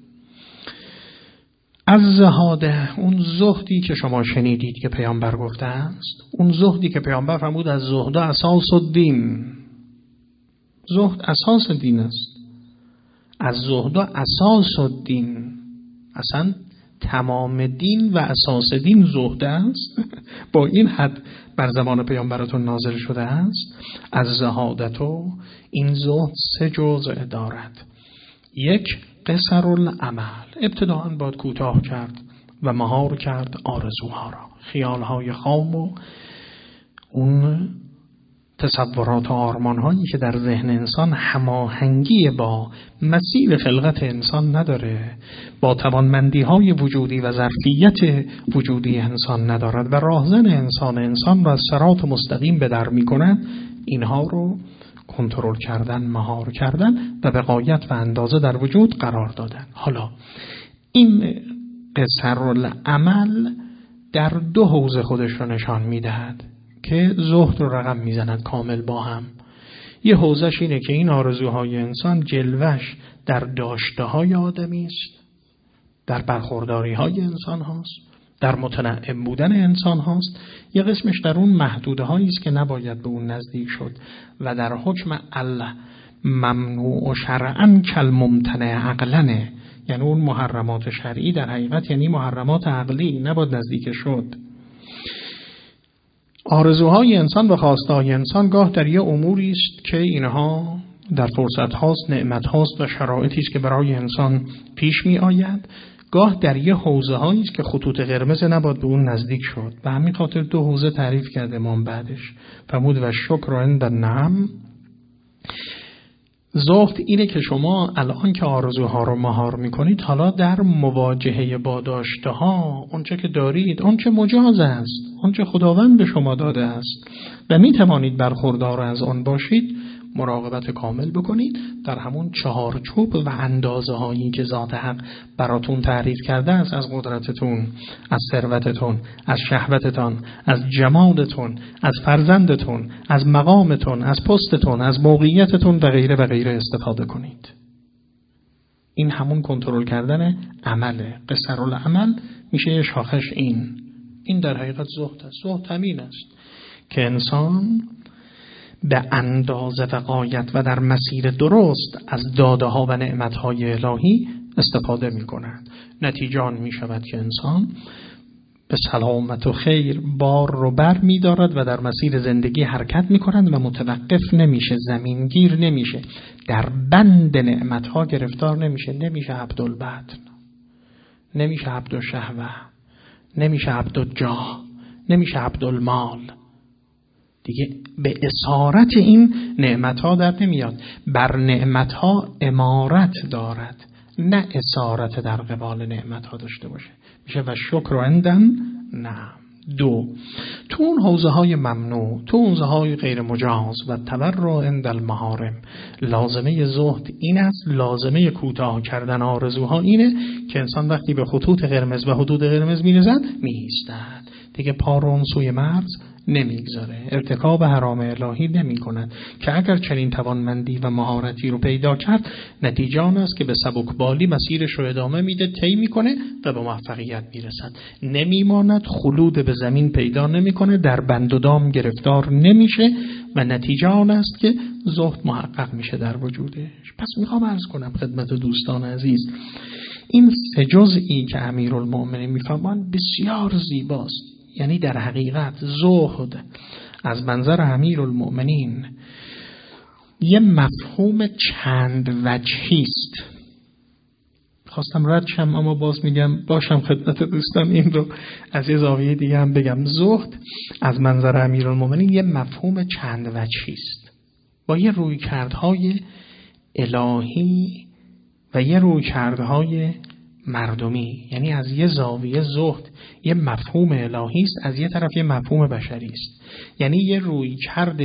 از زهاده، اون زهدی که شما شنیدید که پیامبر گفته است، اون زهدی که پیامبر فرمود از زهد اساس الدین، زهد اساس دین است. از زهد اساس الدین، اصلا تمام دین و اساس دین زهد است. با این حد بر زمان پیامبرتون نازل شده است. از زهادتو، این زهد 3 جزء دارد. 1 قصر العمل، ابتداءً باید کوتاه کرد و مهار کرد آرزوها را، خیالهای خام و اون تصورات و آرمان‌هایی که در ذهن انسان هماهنگی با مسیر خلقت انسان نداره، با توانمندی‌های وجودی و ظرفیت وجودی انسان ندارد و راهزن انسان را از صراط مستقیم به در می‌کند. اینها رو کنترل کردن، مهار کردن و به غایت و اندازه در وجود قرار دادن. حالا این قصر العمل در 2 حوزه خودش رو نشان می‌دهد که زهد رو رقم میزند کامل با هم. یه حوزش اینه که این آرزوهای انسان جلوش در داشته‌های آدمی است، در برخورداری‌های انسان هاست، در متنعم بودن انسان هاست. یه قسمش در اون محدوده‌هایی است که نباید به اون نزدیک شد و در حکم الله ممنوع شرعاً کالممتنع عقلاً، یعنی اون محرمات شرعی در حقیقت یعنی محرمات عقلی، نباید نزدیک شد. آرزوهای انسان و خواستهای انسان گاه در یه اموری است که اینها در فرصت هاست، نعمت هاست و شرایطی است که برای انسان پیش می آید. گاه در یه حوزه هایی است که خطوط قرمز نباید به اون نزدیک شد. به همین خاطر 2 حوزه تعریف کرده امام بعدش. فرمود و شکر عند النعم، زهد اینه که شما الان که آرزوها رو مهار میکنید، حالا در مواجهه با داشته‌ها، اونچه که دارید، اونچه مجاز است، اونچه خداوند به شما داده است و میتوانید برخوردار از آن باشید، مراقبت کامل بکنید در همون چهارچوب و اندازه هایی که ذات حق براتون تعریف کرده است، از قدرتتون، از ثروتتون، از شهوتتون، از جمالتون، از فرزندتون، از مقامتون، از پستتون، از موقعیتتون و غیره و غیره استفاده کنید. این همون کنترل کردن عمله. قصرالعمل میشه شاخش. این در حقیقت زهد است. زهد همین است که انسان به اندازه و غایت و در مسیر درست از داده ها و نعمت های الهی استفاده می کند. نتیجه آن می شود که انسان به سلامت و خیر بار رو بر می دارد و در مسیر زندگی حرکت می کند و متوقف نمیشه، زمینگیر نمیشه، در بند نعمت ها گرفتار نمیشه. نمیشه عبدالبطن، نمیشه عبدالشهوه، نمیشه عبدالجاه، نمیشه عبدالمال. دیگه به اسارت این نعمت‌ها در نمیاد. بر نعمت‌ها امارت دارد، نه اسارت در قبال نعمت‌ها داشته باشه. میشه و شکر عندن نه. 2. تو اون حوزه‌های ممنوع، تو اون حوزه‌های غیر مجاز و تبرع عند المحارم، لازمه زهد این است. لازمه کوتاه کردن آرزوها اینه که انسان وقتی به خطوط قرمز و حدود قرمز می‌رسد می‌ایستد. دیگه پا رو اون سوی مرز نمیگذاره، ارتکاب حرام الهی نمی کند که اگر چنین توانمندی و مهارتی رو پیدا کرد، نتیجه آن است که به سبکبالی مسیرش رو ادامه میده، طی میکنه و به موفقیت میرسد. نمیماند، خلود به زمین پیدا نمیکنه، در بند و دام گرفتار نمیشه و نتیجه آن است که زهد محقق میشه در وجودش. پس میخوام عرض کنم خدمت دوستان عزیز، این 3 جزئی که امیرالمؤمنین میفهمن بسیار زیباست. یعنی در حقیقت زهد از منظر امیرالمؤمنین یه مفهوم چند وجهی است. خواستم رد شم اما باز میگم باشم خدمت دوستان این رو از یه زاویه دیگه هم بگم. زهد از منظر امیرالمؤمنین یه مفهوم چند وجهی است، با یه رویکردهای الهی و یه رویکردهای مردمی. یعنی از یه زاویه زهد یه مفهوم الهی است، از یه طرف یه مفهوم بشری است. یعنی یه رویکرد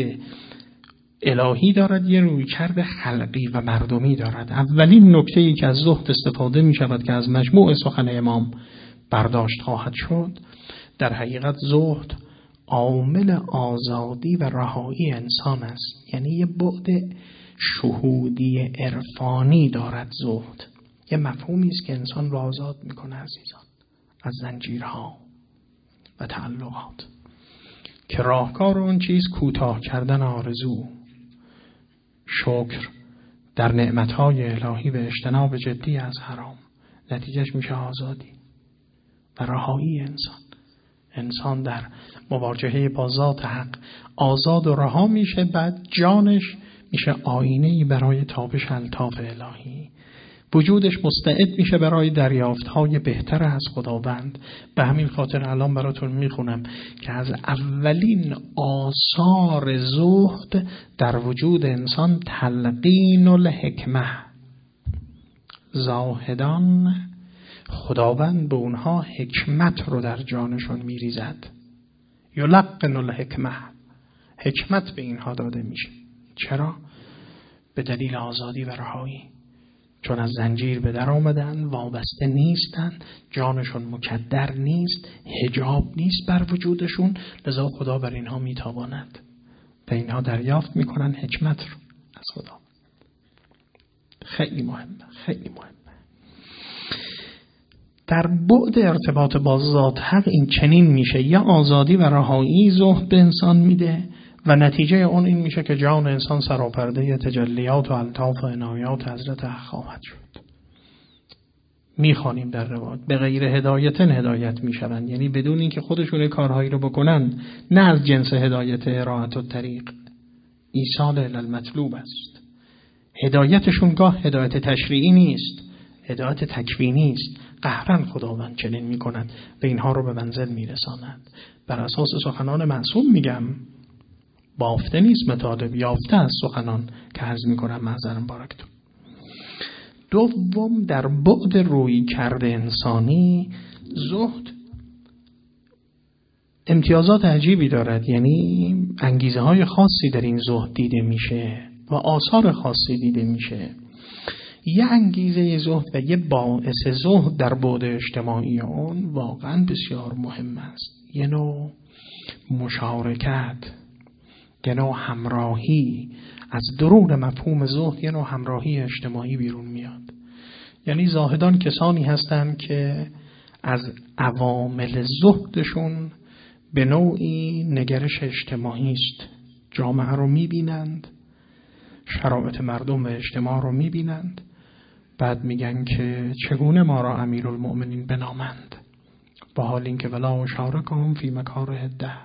الهی دارد، یه رویکرد خلقی و مردمی دارد. اولین نکته‌ای که از زهد استفاده می شود که از مجموع سخن امام برداشت خواهد شد، در حقیقت زهد عامل آزادی و رهایی انسان است. یعنی یه بعد شهودی عرفانی دارد زهد. یه مفهومی است که انسان را آزاد میکنه عزیزان از زنجیرها و تعلقات، که راهکار اون چیز کوتاه کردن آرزو، شکر در نعمتهای الهی و اجتناب جدی از حرام. نتیجهش میشه آزادی و رهایی انسان در مواجهه با ذات حق آزاد و رها میشه. بعد جانش میشه آینه‌ای برای تابش الطاف الهی، وجودش مستعد میشه برای دریافت‌های بهتر از خداوند. به همین خاطر الان براتون میخونم که از اولین آثار زهد در وجود انسان تلقین الحکمه. زاهدان خداوند به اونها حکمت رو در جانشون میریزد. یلقن الحکمه، حکمت به اینها داده میشه. چرا؟ به دلیل آزادی و رهایی. چون از زنجیر به در آمدن، وابسته نیستن، جانشون مکدر نیست، حجاب نیست بر وجودشون، لذا خدا بر اینها میتاباند و اینها دریافت میکنن حکمت رو از خدا. خیلی مهمه، خیلی مهمه. در بعد ارتباط با ذات حق این چنین میشه، یا آزادی و رهایی زهد به انسان میده و نتیجه اون این میشه که جان انسان سراپرده تجلیات و الطاف و عنایات حضرت حق خواهد شد. میخوانیم در روایات به غیر هدایت میشوند، یعنی بدون اینکه خودشون کارهایی رو بکنن، نه از جنس هدایت ارائت و طریق، ایصال المطلوب است. هدایتشون گاه هدایت تشریعی نیست، هدایت تکوینی است. قهرن خداوند چنین میکند و اینها رو به منزل میرساند. بر اساس سخنان معصوم میگم، بافته نیست مطالب، یافته از سخنان که عرض میکنم معذرم بارکتون. دوم، در بعد روی کرده انسانی زهد امتیازات عجیبی دارد. یعنی انگیزه های خاصی در این زهد دیده میشه و آثار خاصی دیده میشه. یه انگیزه زهد و یه باعث زهد در بعد اجتماعی اون واقعا بسیار مهم است. یه نوع مشارکت، یه نوع همراهی، از درون مفهوم زهد یه نوع همراهی اجتماعی بیرون میاد. یعنی زاهدان کسانی هستند که از عوامل زهدشون به نوعی نگرش اجتماعی است. جامعه رو میبینند، شرایط مردم و اجتماع رو میبینند، بعد میگن که چگونه ما را امیرالمؤمنین بنامند، با حال اینکه ولا اشارکهم فی مکاره الدهر،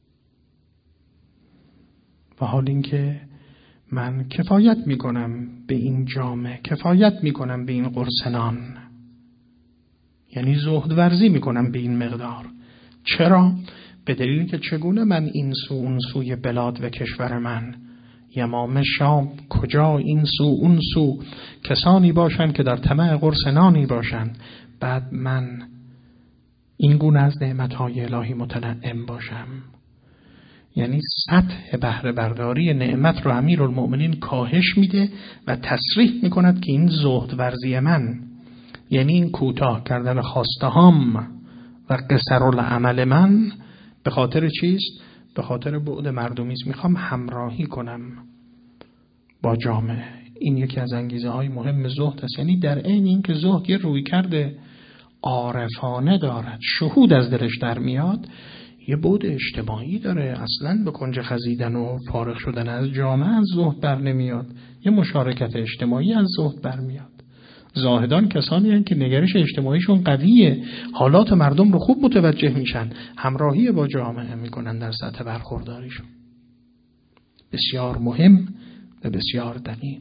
با حال اینکه من کفایت میکنم به این جامعه، کفایت میکنم به این قرصنان، یعنی زهد ورزی میکنم به این مقدار. چرا؟ به دلیل که چگونه من این سو اون سوی بلاد و کشور من، یمام شام کجا این سو اون سو کسانی باشن که در طمع قرصنانی باشن، بعد من این گونه از نعمتهای الهی متنعم باشم. یعنی سطح بهره برداری نعمت رو امیرالمؤمنین کاهش میده و تصریح میکند که این زهد ورزی من، یعنی این کوتاه کردن خواستهام و قصر العمل من به خاطر چیست؟ به خاطر بعد مردمی است. میخوام همراهی کنم با جامعه. این یکی از انگیزه های مهم زهد است. یعنی در عین این که زهد یه روی کرده عارفانه دارد، شهود از درش در میاد، یه بعد اجتماعی داره. اصلاً به کنج خزیدن و فارغ شدن از جامعه از زهد بر نمیاد، یه مشارکت اجتماعی از زهد بر میاد. زاهدان کسانی هستند که نگرش اجتماعیشون قویه، حالات مردم رو خوب متوجه میشن، همراهی با جامعه میکنن در سطح برخورداریشون. بسیار مهم و بسیار دقیق.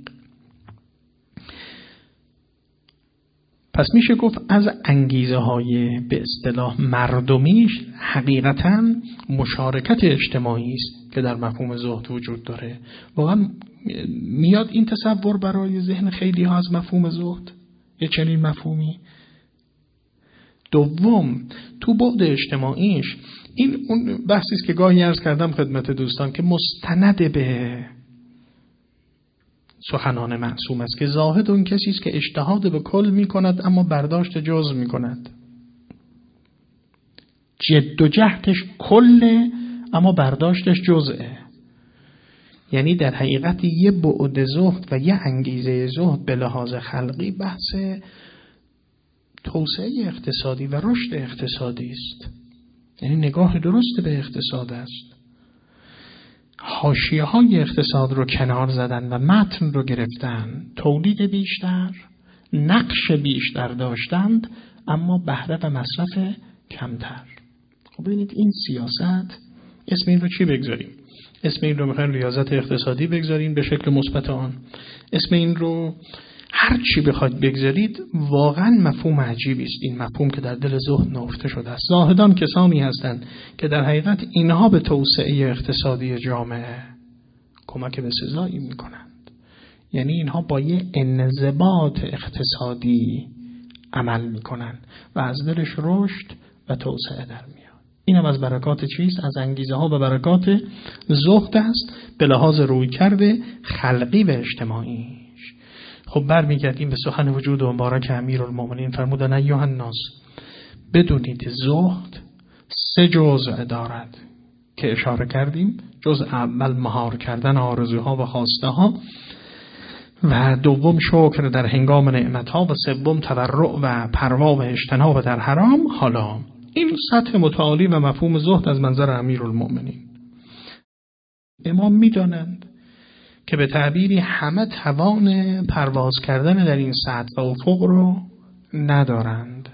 پس میشه گفت از انگیزه های به اصطلاح مردمیش حقیقتاً مشارکت اجتماعی است که در مفهوم زهد وجود داره. واقعا میاد این تصور برای ذهن خیلی ها از مفهوم زهد، یه چنین مفهومی. دوم، تو بعد اجتماعیش این اون بحثی است که گاهی عرض کردم خدمت دوستان که مستند به سخنان معصوم است که زاهد اون کسی است که اجتهاد به کل می کند اما برداشت جزء می کند. جد و جهدش کله اما برداشتش جزءه. یعنی در حقیقت یه بعد زهد و یه انگیزه زهد به لحاظ خلقی بحث توسعه اقتصادی و رشد اقتصادی است. یعنی نگاه درست به اقتصاد است. حاشیه های اقتصاد رو کنار زدن و متن رو گرفتن، تولید بیشتر، نقش بیشتر داشتند اما بهره و مصرف کمتر. خب ببینید این سیاست، اسم این رو چی بگذاریم؟ اسم این رو میخواین ریاضت اقتصادی بگذاریم به شکل مثبت آن، اسم این رو هر چی بخواید بگذارید، واقعا مفهوم عجیبی است. این مفهوم که در دل زهد نهفته شده است. زاهدان کسانی هستند که در حقیقت اینها به توسعه اقتصادی جامعه کمک به سزایی میکنند. یعنی اینها با یه انضباط اقتصادی عمل میکنند و از دلش رشد و توسعه در میاد. این هم از برکات چیست؟ از انگیزه ها و برکات زهد است به لحاظ رویکرد خلقی و اجتماعی. خب برمیگردیم به سخن وجود و مبارک امیرالمؤمنین. فرمودن ایها الناس، بدونید زهد 3 جزء دارد که اشاره کردیم. جزء اول مهار کردن آرزوها و خواسته ها، و دوم شکر در هنگام نعمت ها، و سوم تورع و پروا و اجتناب در حرام. حالا این سطح متعالی و مفهوم زهد از منظر امیرالمؤمنین. امام میدانند که به تعبیری همه توان پرواز کردن در این سطح و افق رو ندارند.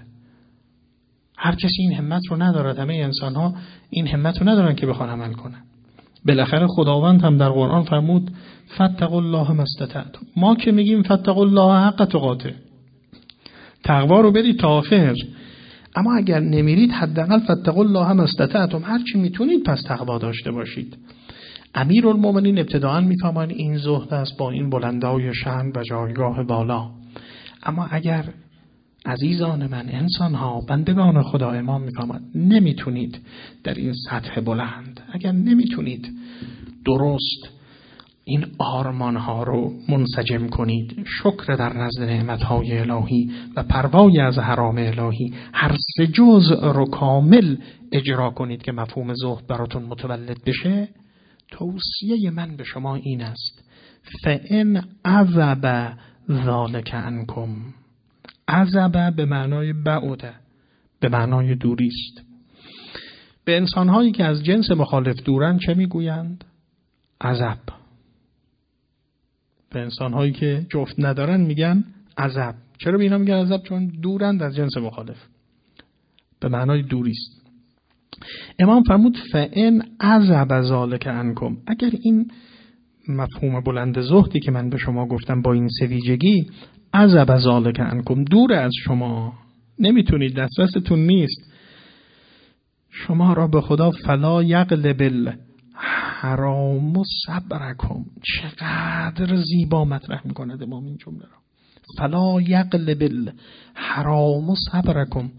هر کسی این همت رو ندارد. همه انسان ها این همت رو ندارن که بخوان عمل کنن. بالاخره خداوند هم در قرآن فرمود فاتقوا الله ما استطعتم. ما که میگیم فاتقوا الله حق تقاته، تقوا رو برید تا آخر، اما اگر نمیرید حداقل فاتقوا الله ما استطعتم، هر چی میتونید پس تقوا داشته باشید. امیرالمومنین ابتداءً میفهمن این زهد است با این بلندای شأن و جایگاه بالا. اما اگر عزیزان من، انسان ها، بندگان خدا، امام میفهمد نمیتونید در این سطح بلند، اگر نمیتونید درست این آرمان ها رو منسجم کنید، شکر در نزد نعمت های الهی و پروای از حرام الهی، هر سه جزء رو کامل اجرا کنید که مفهوم زهد براتون متولد بشه، توصیه من به شما این است: فإن عذب ذلک عنکم. عذب به معنای بعده، به معنای دوری است. به انسان‌هایی که از جنس مخالف دورن چه میگویند؟ عذب. به انسان‌هایی که جفت ندارن میگن عذب. چرا به اینا میگن عذب؟ چون دورند از جنس مخالف، به معنای دوری است. امام فرمود فإن عذب ذلک عنکم. اگر این مفهوم بلند زهدی که من به شما گفتم با این سه ویژگی عذب ذلک عنکم، دور از شما، نمیتونید، دسترستون نیست، شما را به خدا فلا یغلب الحرام صبرکم. چقدر زیبا مطرح میکنه امام این جمله را. فلا یغلب الحرام صبرکم.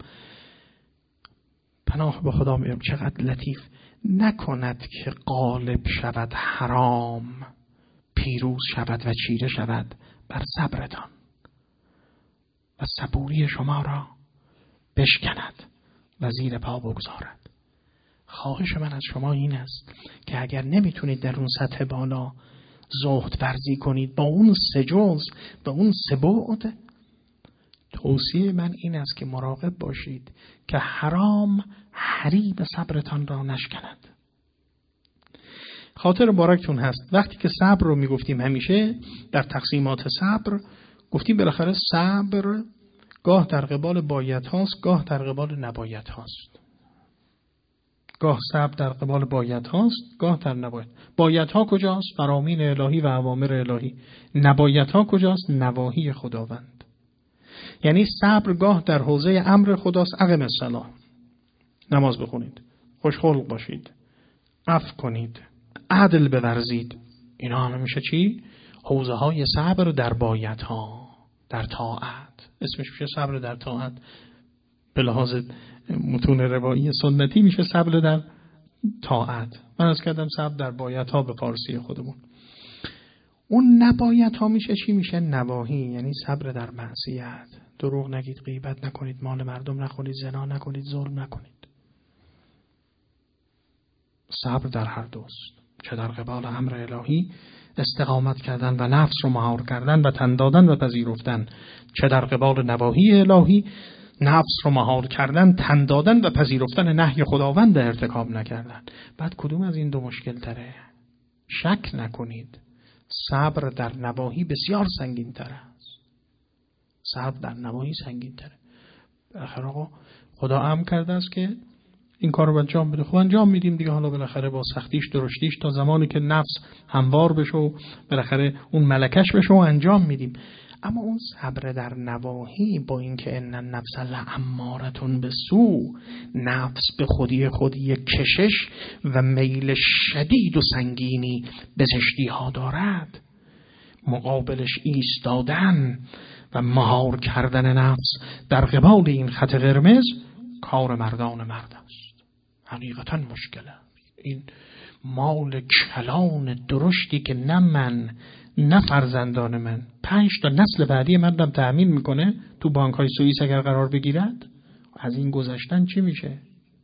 پناه به خدا میگم چقدر لطیف. نکند که غالب شود حرام، پیروز شود و چیره شود بر صبرتان و صبوری شما را بشکند و زیر پا بگذارد. خواهش من از شما این است که اگر نمیتونید در اون سطح بالا زهد ورزی کنید با اون سه جزء، با اون سه بعد، توصیه من این است که مراقب باشید که حرام حریب صبرتان را نشکند. خاطر مبارکتون هست وقتی که صبر رو میگفتیم، همیشه در تقسیمات صبر گفتیم بالاخره صبر گاه در قبال باید هاست، گاه در قبال نباید هاست. گاه صبر در قبال باید هاست، گاه در نباید. باید ها کجاست؟ فرامین الهی و اوامر الهی. نباید ها کجاست؟ نواهی خداوند. یعنی صبر گاه در حوزه امر خداست، اقم الصلاة، نماز بخونید، خوشخلق باشید، عفو کنید، عدل بورزید. اینا همه میشه چی؟ حوزه های صبر در باید ها، در طاعت. اسمش میشه صبر در طاعت. به لحاظ متون روایی سنتی میشه صبر در طاعت. من از کردم صبر در باید ها به فارسی خودمون. اون نباید ها میشه چی؟ میشه نواهی، یعنی صبر در معصیت. دروغ نگید، غیبت نکنید، مال مردم نخورید، زنا نکنید، ظلم نکنید. صبر در هر دوست، چه در قبال امر الهی استقامت کردن و نفس رو مهار کردن و تن دادن و پذیرفتن، چه در قبال نواهی الهی نفس رو مهار کردن، تن دادن و پذیرفتن نهی خداوند ارتکاب نکردن. بعد کدوم از این دو مشکل تره؟ شک نکنید صبر در نواهی بسیار سنگین تره است. صبر در نواهی سنگین تره. بالاخره آقا خدا امر کرده است که این کار رو انجام بده، خب انجام میدیم دیگه. حالا بالاخره با سختیش درشتیش تا زمانی که نفس هموار بشه و بالاخره اون ملکش بشه و انجام میدیم. اما اون صبر در نواهی، با اینکه ان النفس لامارة بالسوء، نفس به خودی یک کشش و میل شدید و سنگینی به زشتی ها دارد، مقابلش ایستادن و مهار کردن نفس در قبال این خط قرمز کار مردان مرد است. حقیقتا مشکله. این مال کلان درشتی که نه من نه فرزندان من 5 تا نسل بعدی من رو تأمین میکنه تو بانک‌های سوئیس اگر قرار بگیرد، از این گذشتن چی میشه؟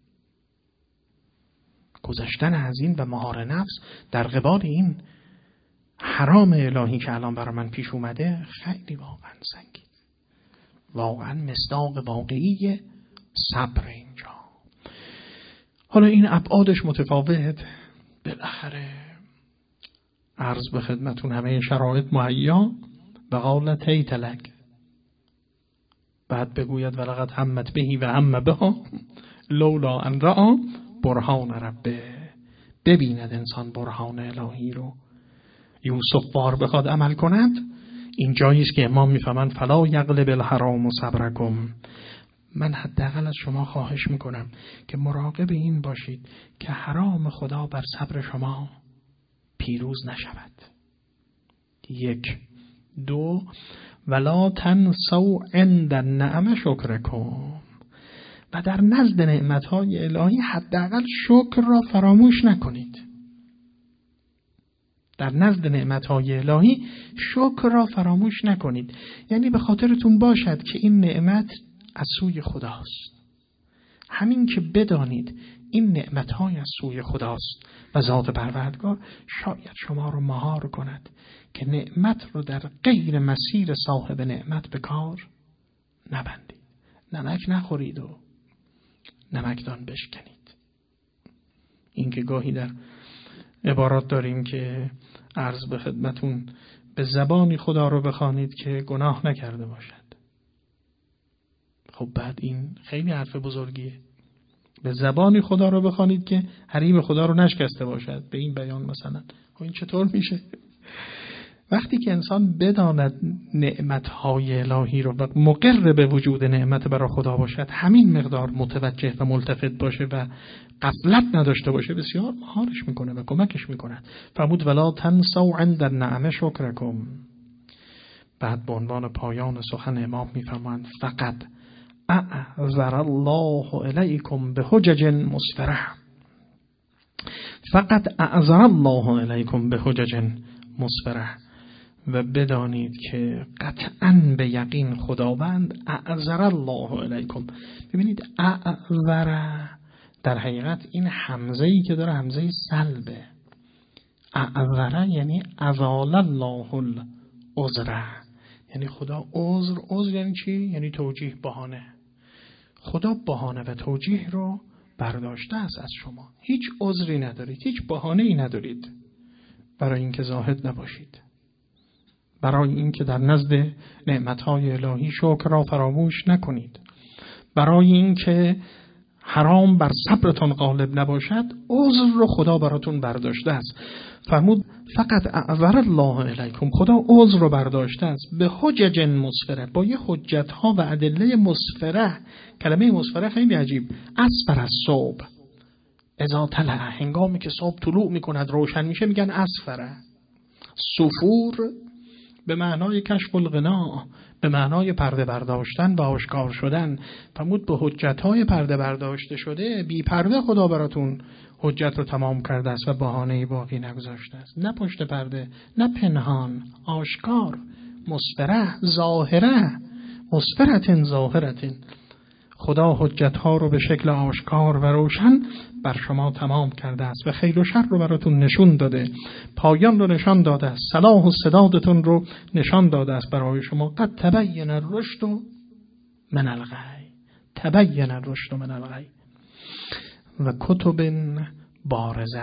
گذشتن از این و مهار نفس در قبال این حرام الهی که الان برای من پیش اومده خیلی واقعا سنگین، واقعا مصداق واقعی صبر اینجا. حالا این ابعادش متفاوت، بالاخره عرض به خدمتون همه شرایط مهیا و قالت هیت لک، بعد بگوید ولقد همت بهی و هم بها لولا ان رأى برهان ربه. ببیند انسان برهان الهی رو. یوسف بار بخواد عمل کند، این جایی است که امام میفهمند فلا یغلب الحرام صبرکم. من حداقل از شما خواهش میکنم که مراقب این باشید که حرام خدا بر صبر شما پیروز نشود. 1. 2. ولا تنسوا عند النعم شکرکم، و در نزد نعمتهای الهی حداقل شکر را فراموش نکنید. در نزد نعمتهای الهی شکر را فراموش نکنید. یعنی به خاطرتون باشد که این نعمت از سوی خداست. همین که بدانید این نعمتهای از سوی خداست و ذات پروردگار شاید شما رو مهار کند که نعمت رو در غیر مسیر صاحب نعمت به کار نبندید. نمک نخورید و نمکدان بشکنید. این که گاهی در عبارات داریم که عرض به خدمتون به زبانی خدا رو بخوانید که گناه نکرده باشد. خب بعد این خیلی حرف بزرگیه. به زبانی خدا رو بخوانید که حریم خدا رو نشکسته باشد. به این بیان مثلا این چطور میشه؟ وقتی که انسان بداند نعمتهای الهی رو و مقر به وجود نعمت برای خدا باشد، همین مقدار متوجه و ملتفت باشه و غفلت نداشته باشه، بسیار مهارش میکنه و کمکش میکنه. فرمود ولا تنسوا عند النعم شکرکم. بعد به عنوان پایان سخن امام میفرمایند فقط اعذر الله الیکم بحجج مسفره. فقط اعذر الله الیکم بحجج مسفره. و بدانید که قطعاً به یقین خداوند اعذر الله علیکم. ببینید اعذر در حقیقت این همزه‌ای که داره همزه سلبه. اعذر یعنی ازال الله العذر، یعنی خدا عذر یعنی چی؟ یعنی توجیه، بهانه. خدا بهانه و توجیه رو برداشته است از شما. هیچ عذری ندارید، هیچ بهانه‌ای ندارید برای اینکه زاهد نباشید، برای اینکه در نزد نعمتهای الهی شکر را فراموش نکنید، برای اینکه حرام بر صبرتون غالب نباشد. عذر رو خدا براتون برداشته است. فرمود فقط اعذر الله علیکم، خدا عذر رو برداشته است به حجج مسفره، با یه حجت ها و ادله مسفره. کلمه مسفره خیلی عجیب. اسفر از صبح، اذا طلع، هنگامی که صبح طلوع میکند روشن میشه میگن اسفره. سفور به معنای کشف الغنا، به معنای پرده برداشتن و آشکار شدن. فرمود به حجت‌های پرده برداشته شده، بی پرده خدا براتون حجت رو تمام کرده است و بهانه‌ای باقی نگذاشته است. نه پشت پرده، نه پنهان، آشکار، مسفره، ظاهره، مسفرتن ظاهرتن. خدا حجت‌ها رو به شکل آشکار و روشن بر شما تمام کرده است و خیر و شر رو براتون نشون داده، پایان رو نشان داده است، صلاح و سدادتون رو نشان داده است برای شما. قد تبین الرشد من الغی، تبین الرشد من الغی. و کتب بارزه،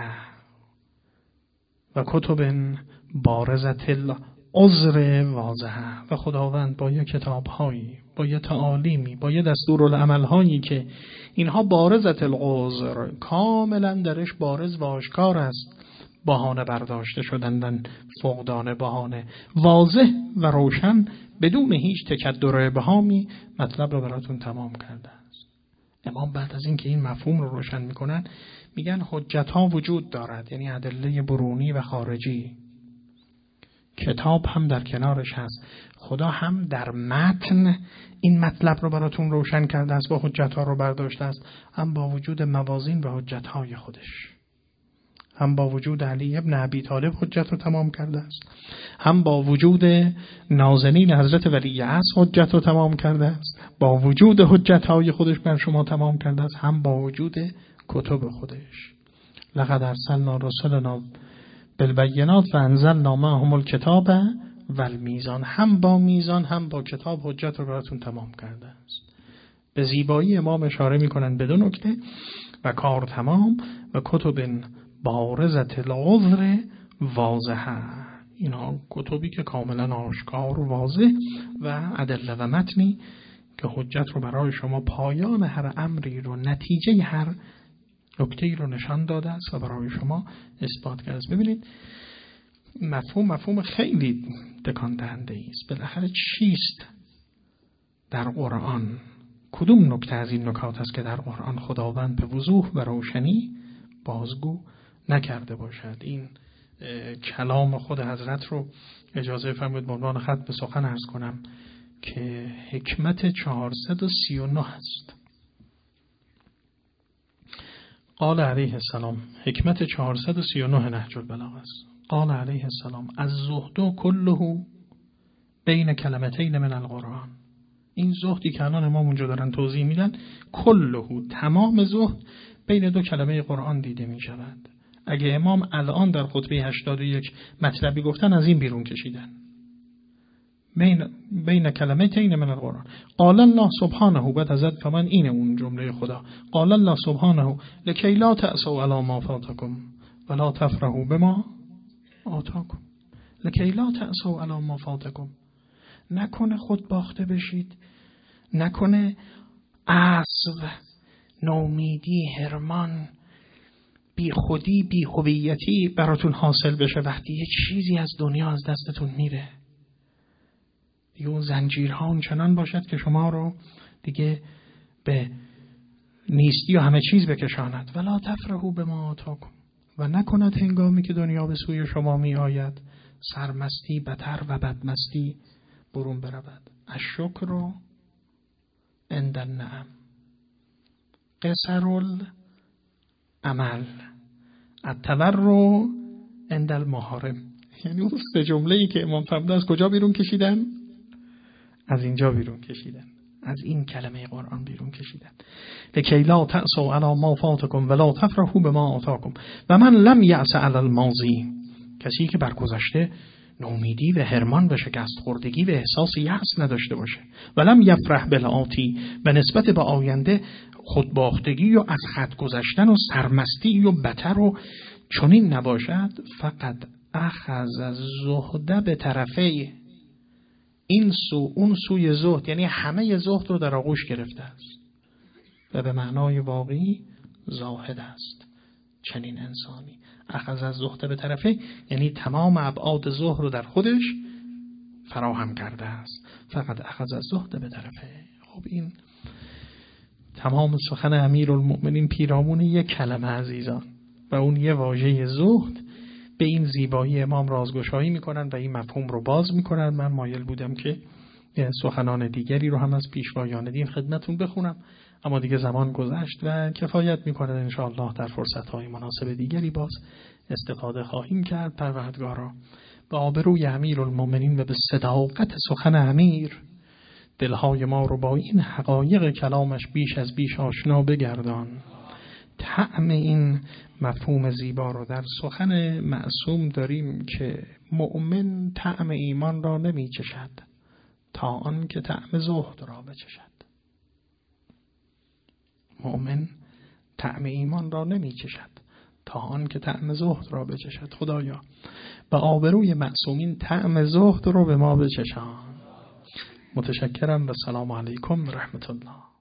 و کتب بارزه العذر واضحه. و خداوند با یه کتاب‌هایی، با یه تعالیمی، با یه دستورالعمل‌هایی که اینها بارزت العذر، کاملا درش بارز و آشکار است، بهانه برداشته شدندن، فقدان بهانه، واضح و روشن بدون هیچ تکدر ابهامی مطلب رو براتون تمام کرده است. امام بعد از این که این مفهوم رو روشن میکنن میگن حجت‌ها وجود دارد، یعنی ادله برونی و خارجی. کتاب هم در کنارش هست. خدا هم در متن این مطلب رو براتون روشن کرده است و حجت‌ها رو برداشته است، هم با وجود موازین و حجت‌های خودش، هم با وجود علی ابن ابی طالب حجت رو تمام کرده است، هم با وجود نازنین حضرت ولی عصر حجت رو تمام کرده است، با وجود حجت‌های خودش بر شما تمام کرده است، هم با وجود کتب خودش. لقد ارسلنا رسلنا بالبینات و انزلنا معهم الکتاب و المیزان. هم با میزان هم با کتاب حجت رو براتون تمام کرده است. به زیبایی امام اشاره میکنن به دو نکته: و کار تمام و کتب بارزت العذر واضحه. اینا کتبی که کاملا آشکار و واضح و ادله و متنی که حجت رو برای شما، پایان هر امری رو، نتیجه هر نکته‌ای رو نشان داده است و برای شما اثبات کرده است. ببینید مفهوم خیلی تکان دهنده است. بالاخره چیست در قرآن؟ کدوم نکته از این نکات است که در قرآن خداوند به وضوح و روشنی بازگو نکرده باشد؟ این کلام خود حضرت رو اجازه فرمایید به عنوان ختم سخن عرض کنم که حکمت 439 هست. قال علیه السلام، حکمت 439 نهج البلاغه است. قال علیه السلام الزهد كله بین کلمتین من القرآن. این زهدی که الان امام اونجا دارن توضیح میدن، کله، تمام زهد بین دو کلمه قرآن دیده می شود. اگه امام الان در خطبه 81 مطلبی گفتن، از این بیرون کشیدن، بین کلمتین من القرآن. قال الله سبحانه، بعد حضرت فرمان اینه اون جمله خدا، قال الله سبحانه لکی لا تأسوا علی ما فاتکم ولا تفرحوا بما آتاکم. لکی لا تأسوا علی ما فاتکم، نکنه خود باخته بشید، نکنه عصب، نومیدی، هرمان، بی خودی، بی هویتی براتون حاصل بشه وقتی یک چیزی از دنیا از دستتون میره. دیگه اون زنجیرها اونچنان باشد که شما رو دیگه به نیستی و همه چیز بکشاند. ولا تفرحوا بما آتاکم، و نکند هنگامی که دنیا به سوی شما می آید سرمستی، بتر و بدمستی برون برود. الشکر عند النعم، قصر العمل، التورع عند المحارم. یعنی اون سه جمله‌ای که امام فرموده از کجا بیرون کشیدن؟ از اینجا بیرون کشیدن، از این کلمه قرآن بیرون کشیدن. لکی لا تأسوا علی ما فاتکم ولا تفرحوا بما آتاکم و من لم یأس علی الماضی، کسی که بر گذشته نومیدی و هرمان و شکست خوردگی و احساس یأس نداشته باشه، ولم یفرح بالآتی، و نسبت به آینده خودباختگی و از حد گذشتن و سرمستی و بتر و چنین نباشد، فقط اخذ الزهد به طرفی، این سو اون سوی زهد، یعنی همه زهد رو در آغوش گرفته است و به معنای واقعی زاهد است. چنین انسانی اخذ از زهد به طرفه، یعنی تمام ابعاد زهد رو در خودش فراهم کرده است. فقط اخذ از زهد به طرفه. خب این تمام سخن امیرالمؤمنین پیرامون یک کلمه عزیزان، و اون یه واژه زهد به این زیبایی امام رازگشایی میکنن و این مفهوم رو باز میکنن. من مایل بودم که سخنان دیگری رو هم از پیشوایان دین خدمتون بخونم، اما دیگه زمان گذشت و کفایت میکنه. انشاءالله در فرصتهای مناسب دیگری باز استفاده خواهیم کرد. پروردگارا به آبروی امیرالمؤمنین و به صداقت سخن امیر، دلهای ما رو با این حقایق کلامش بیش از بیش آشنا بگردان. طعم این مفهوم زیبا رو در سخن معصوم داریم که مؤمن طعم ایمان را نمی چشد تا آن که طعم زهد را بچشد. مؤمن طعم ایمان را نمی چشد تا آن که طعم زهد را بچشد. خدایا به آبروی معصومین طعم زهد رو به ما بچشان. متشکرم و سلام علیکم و رحمت الله.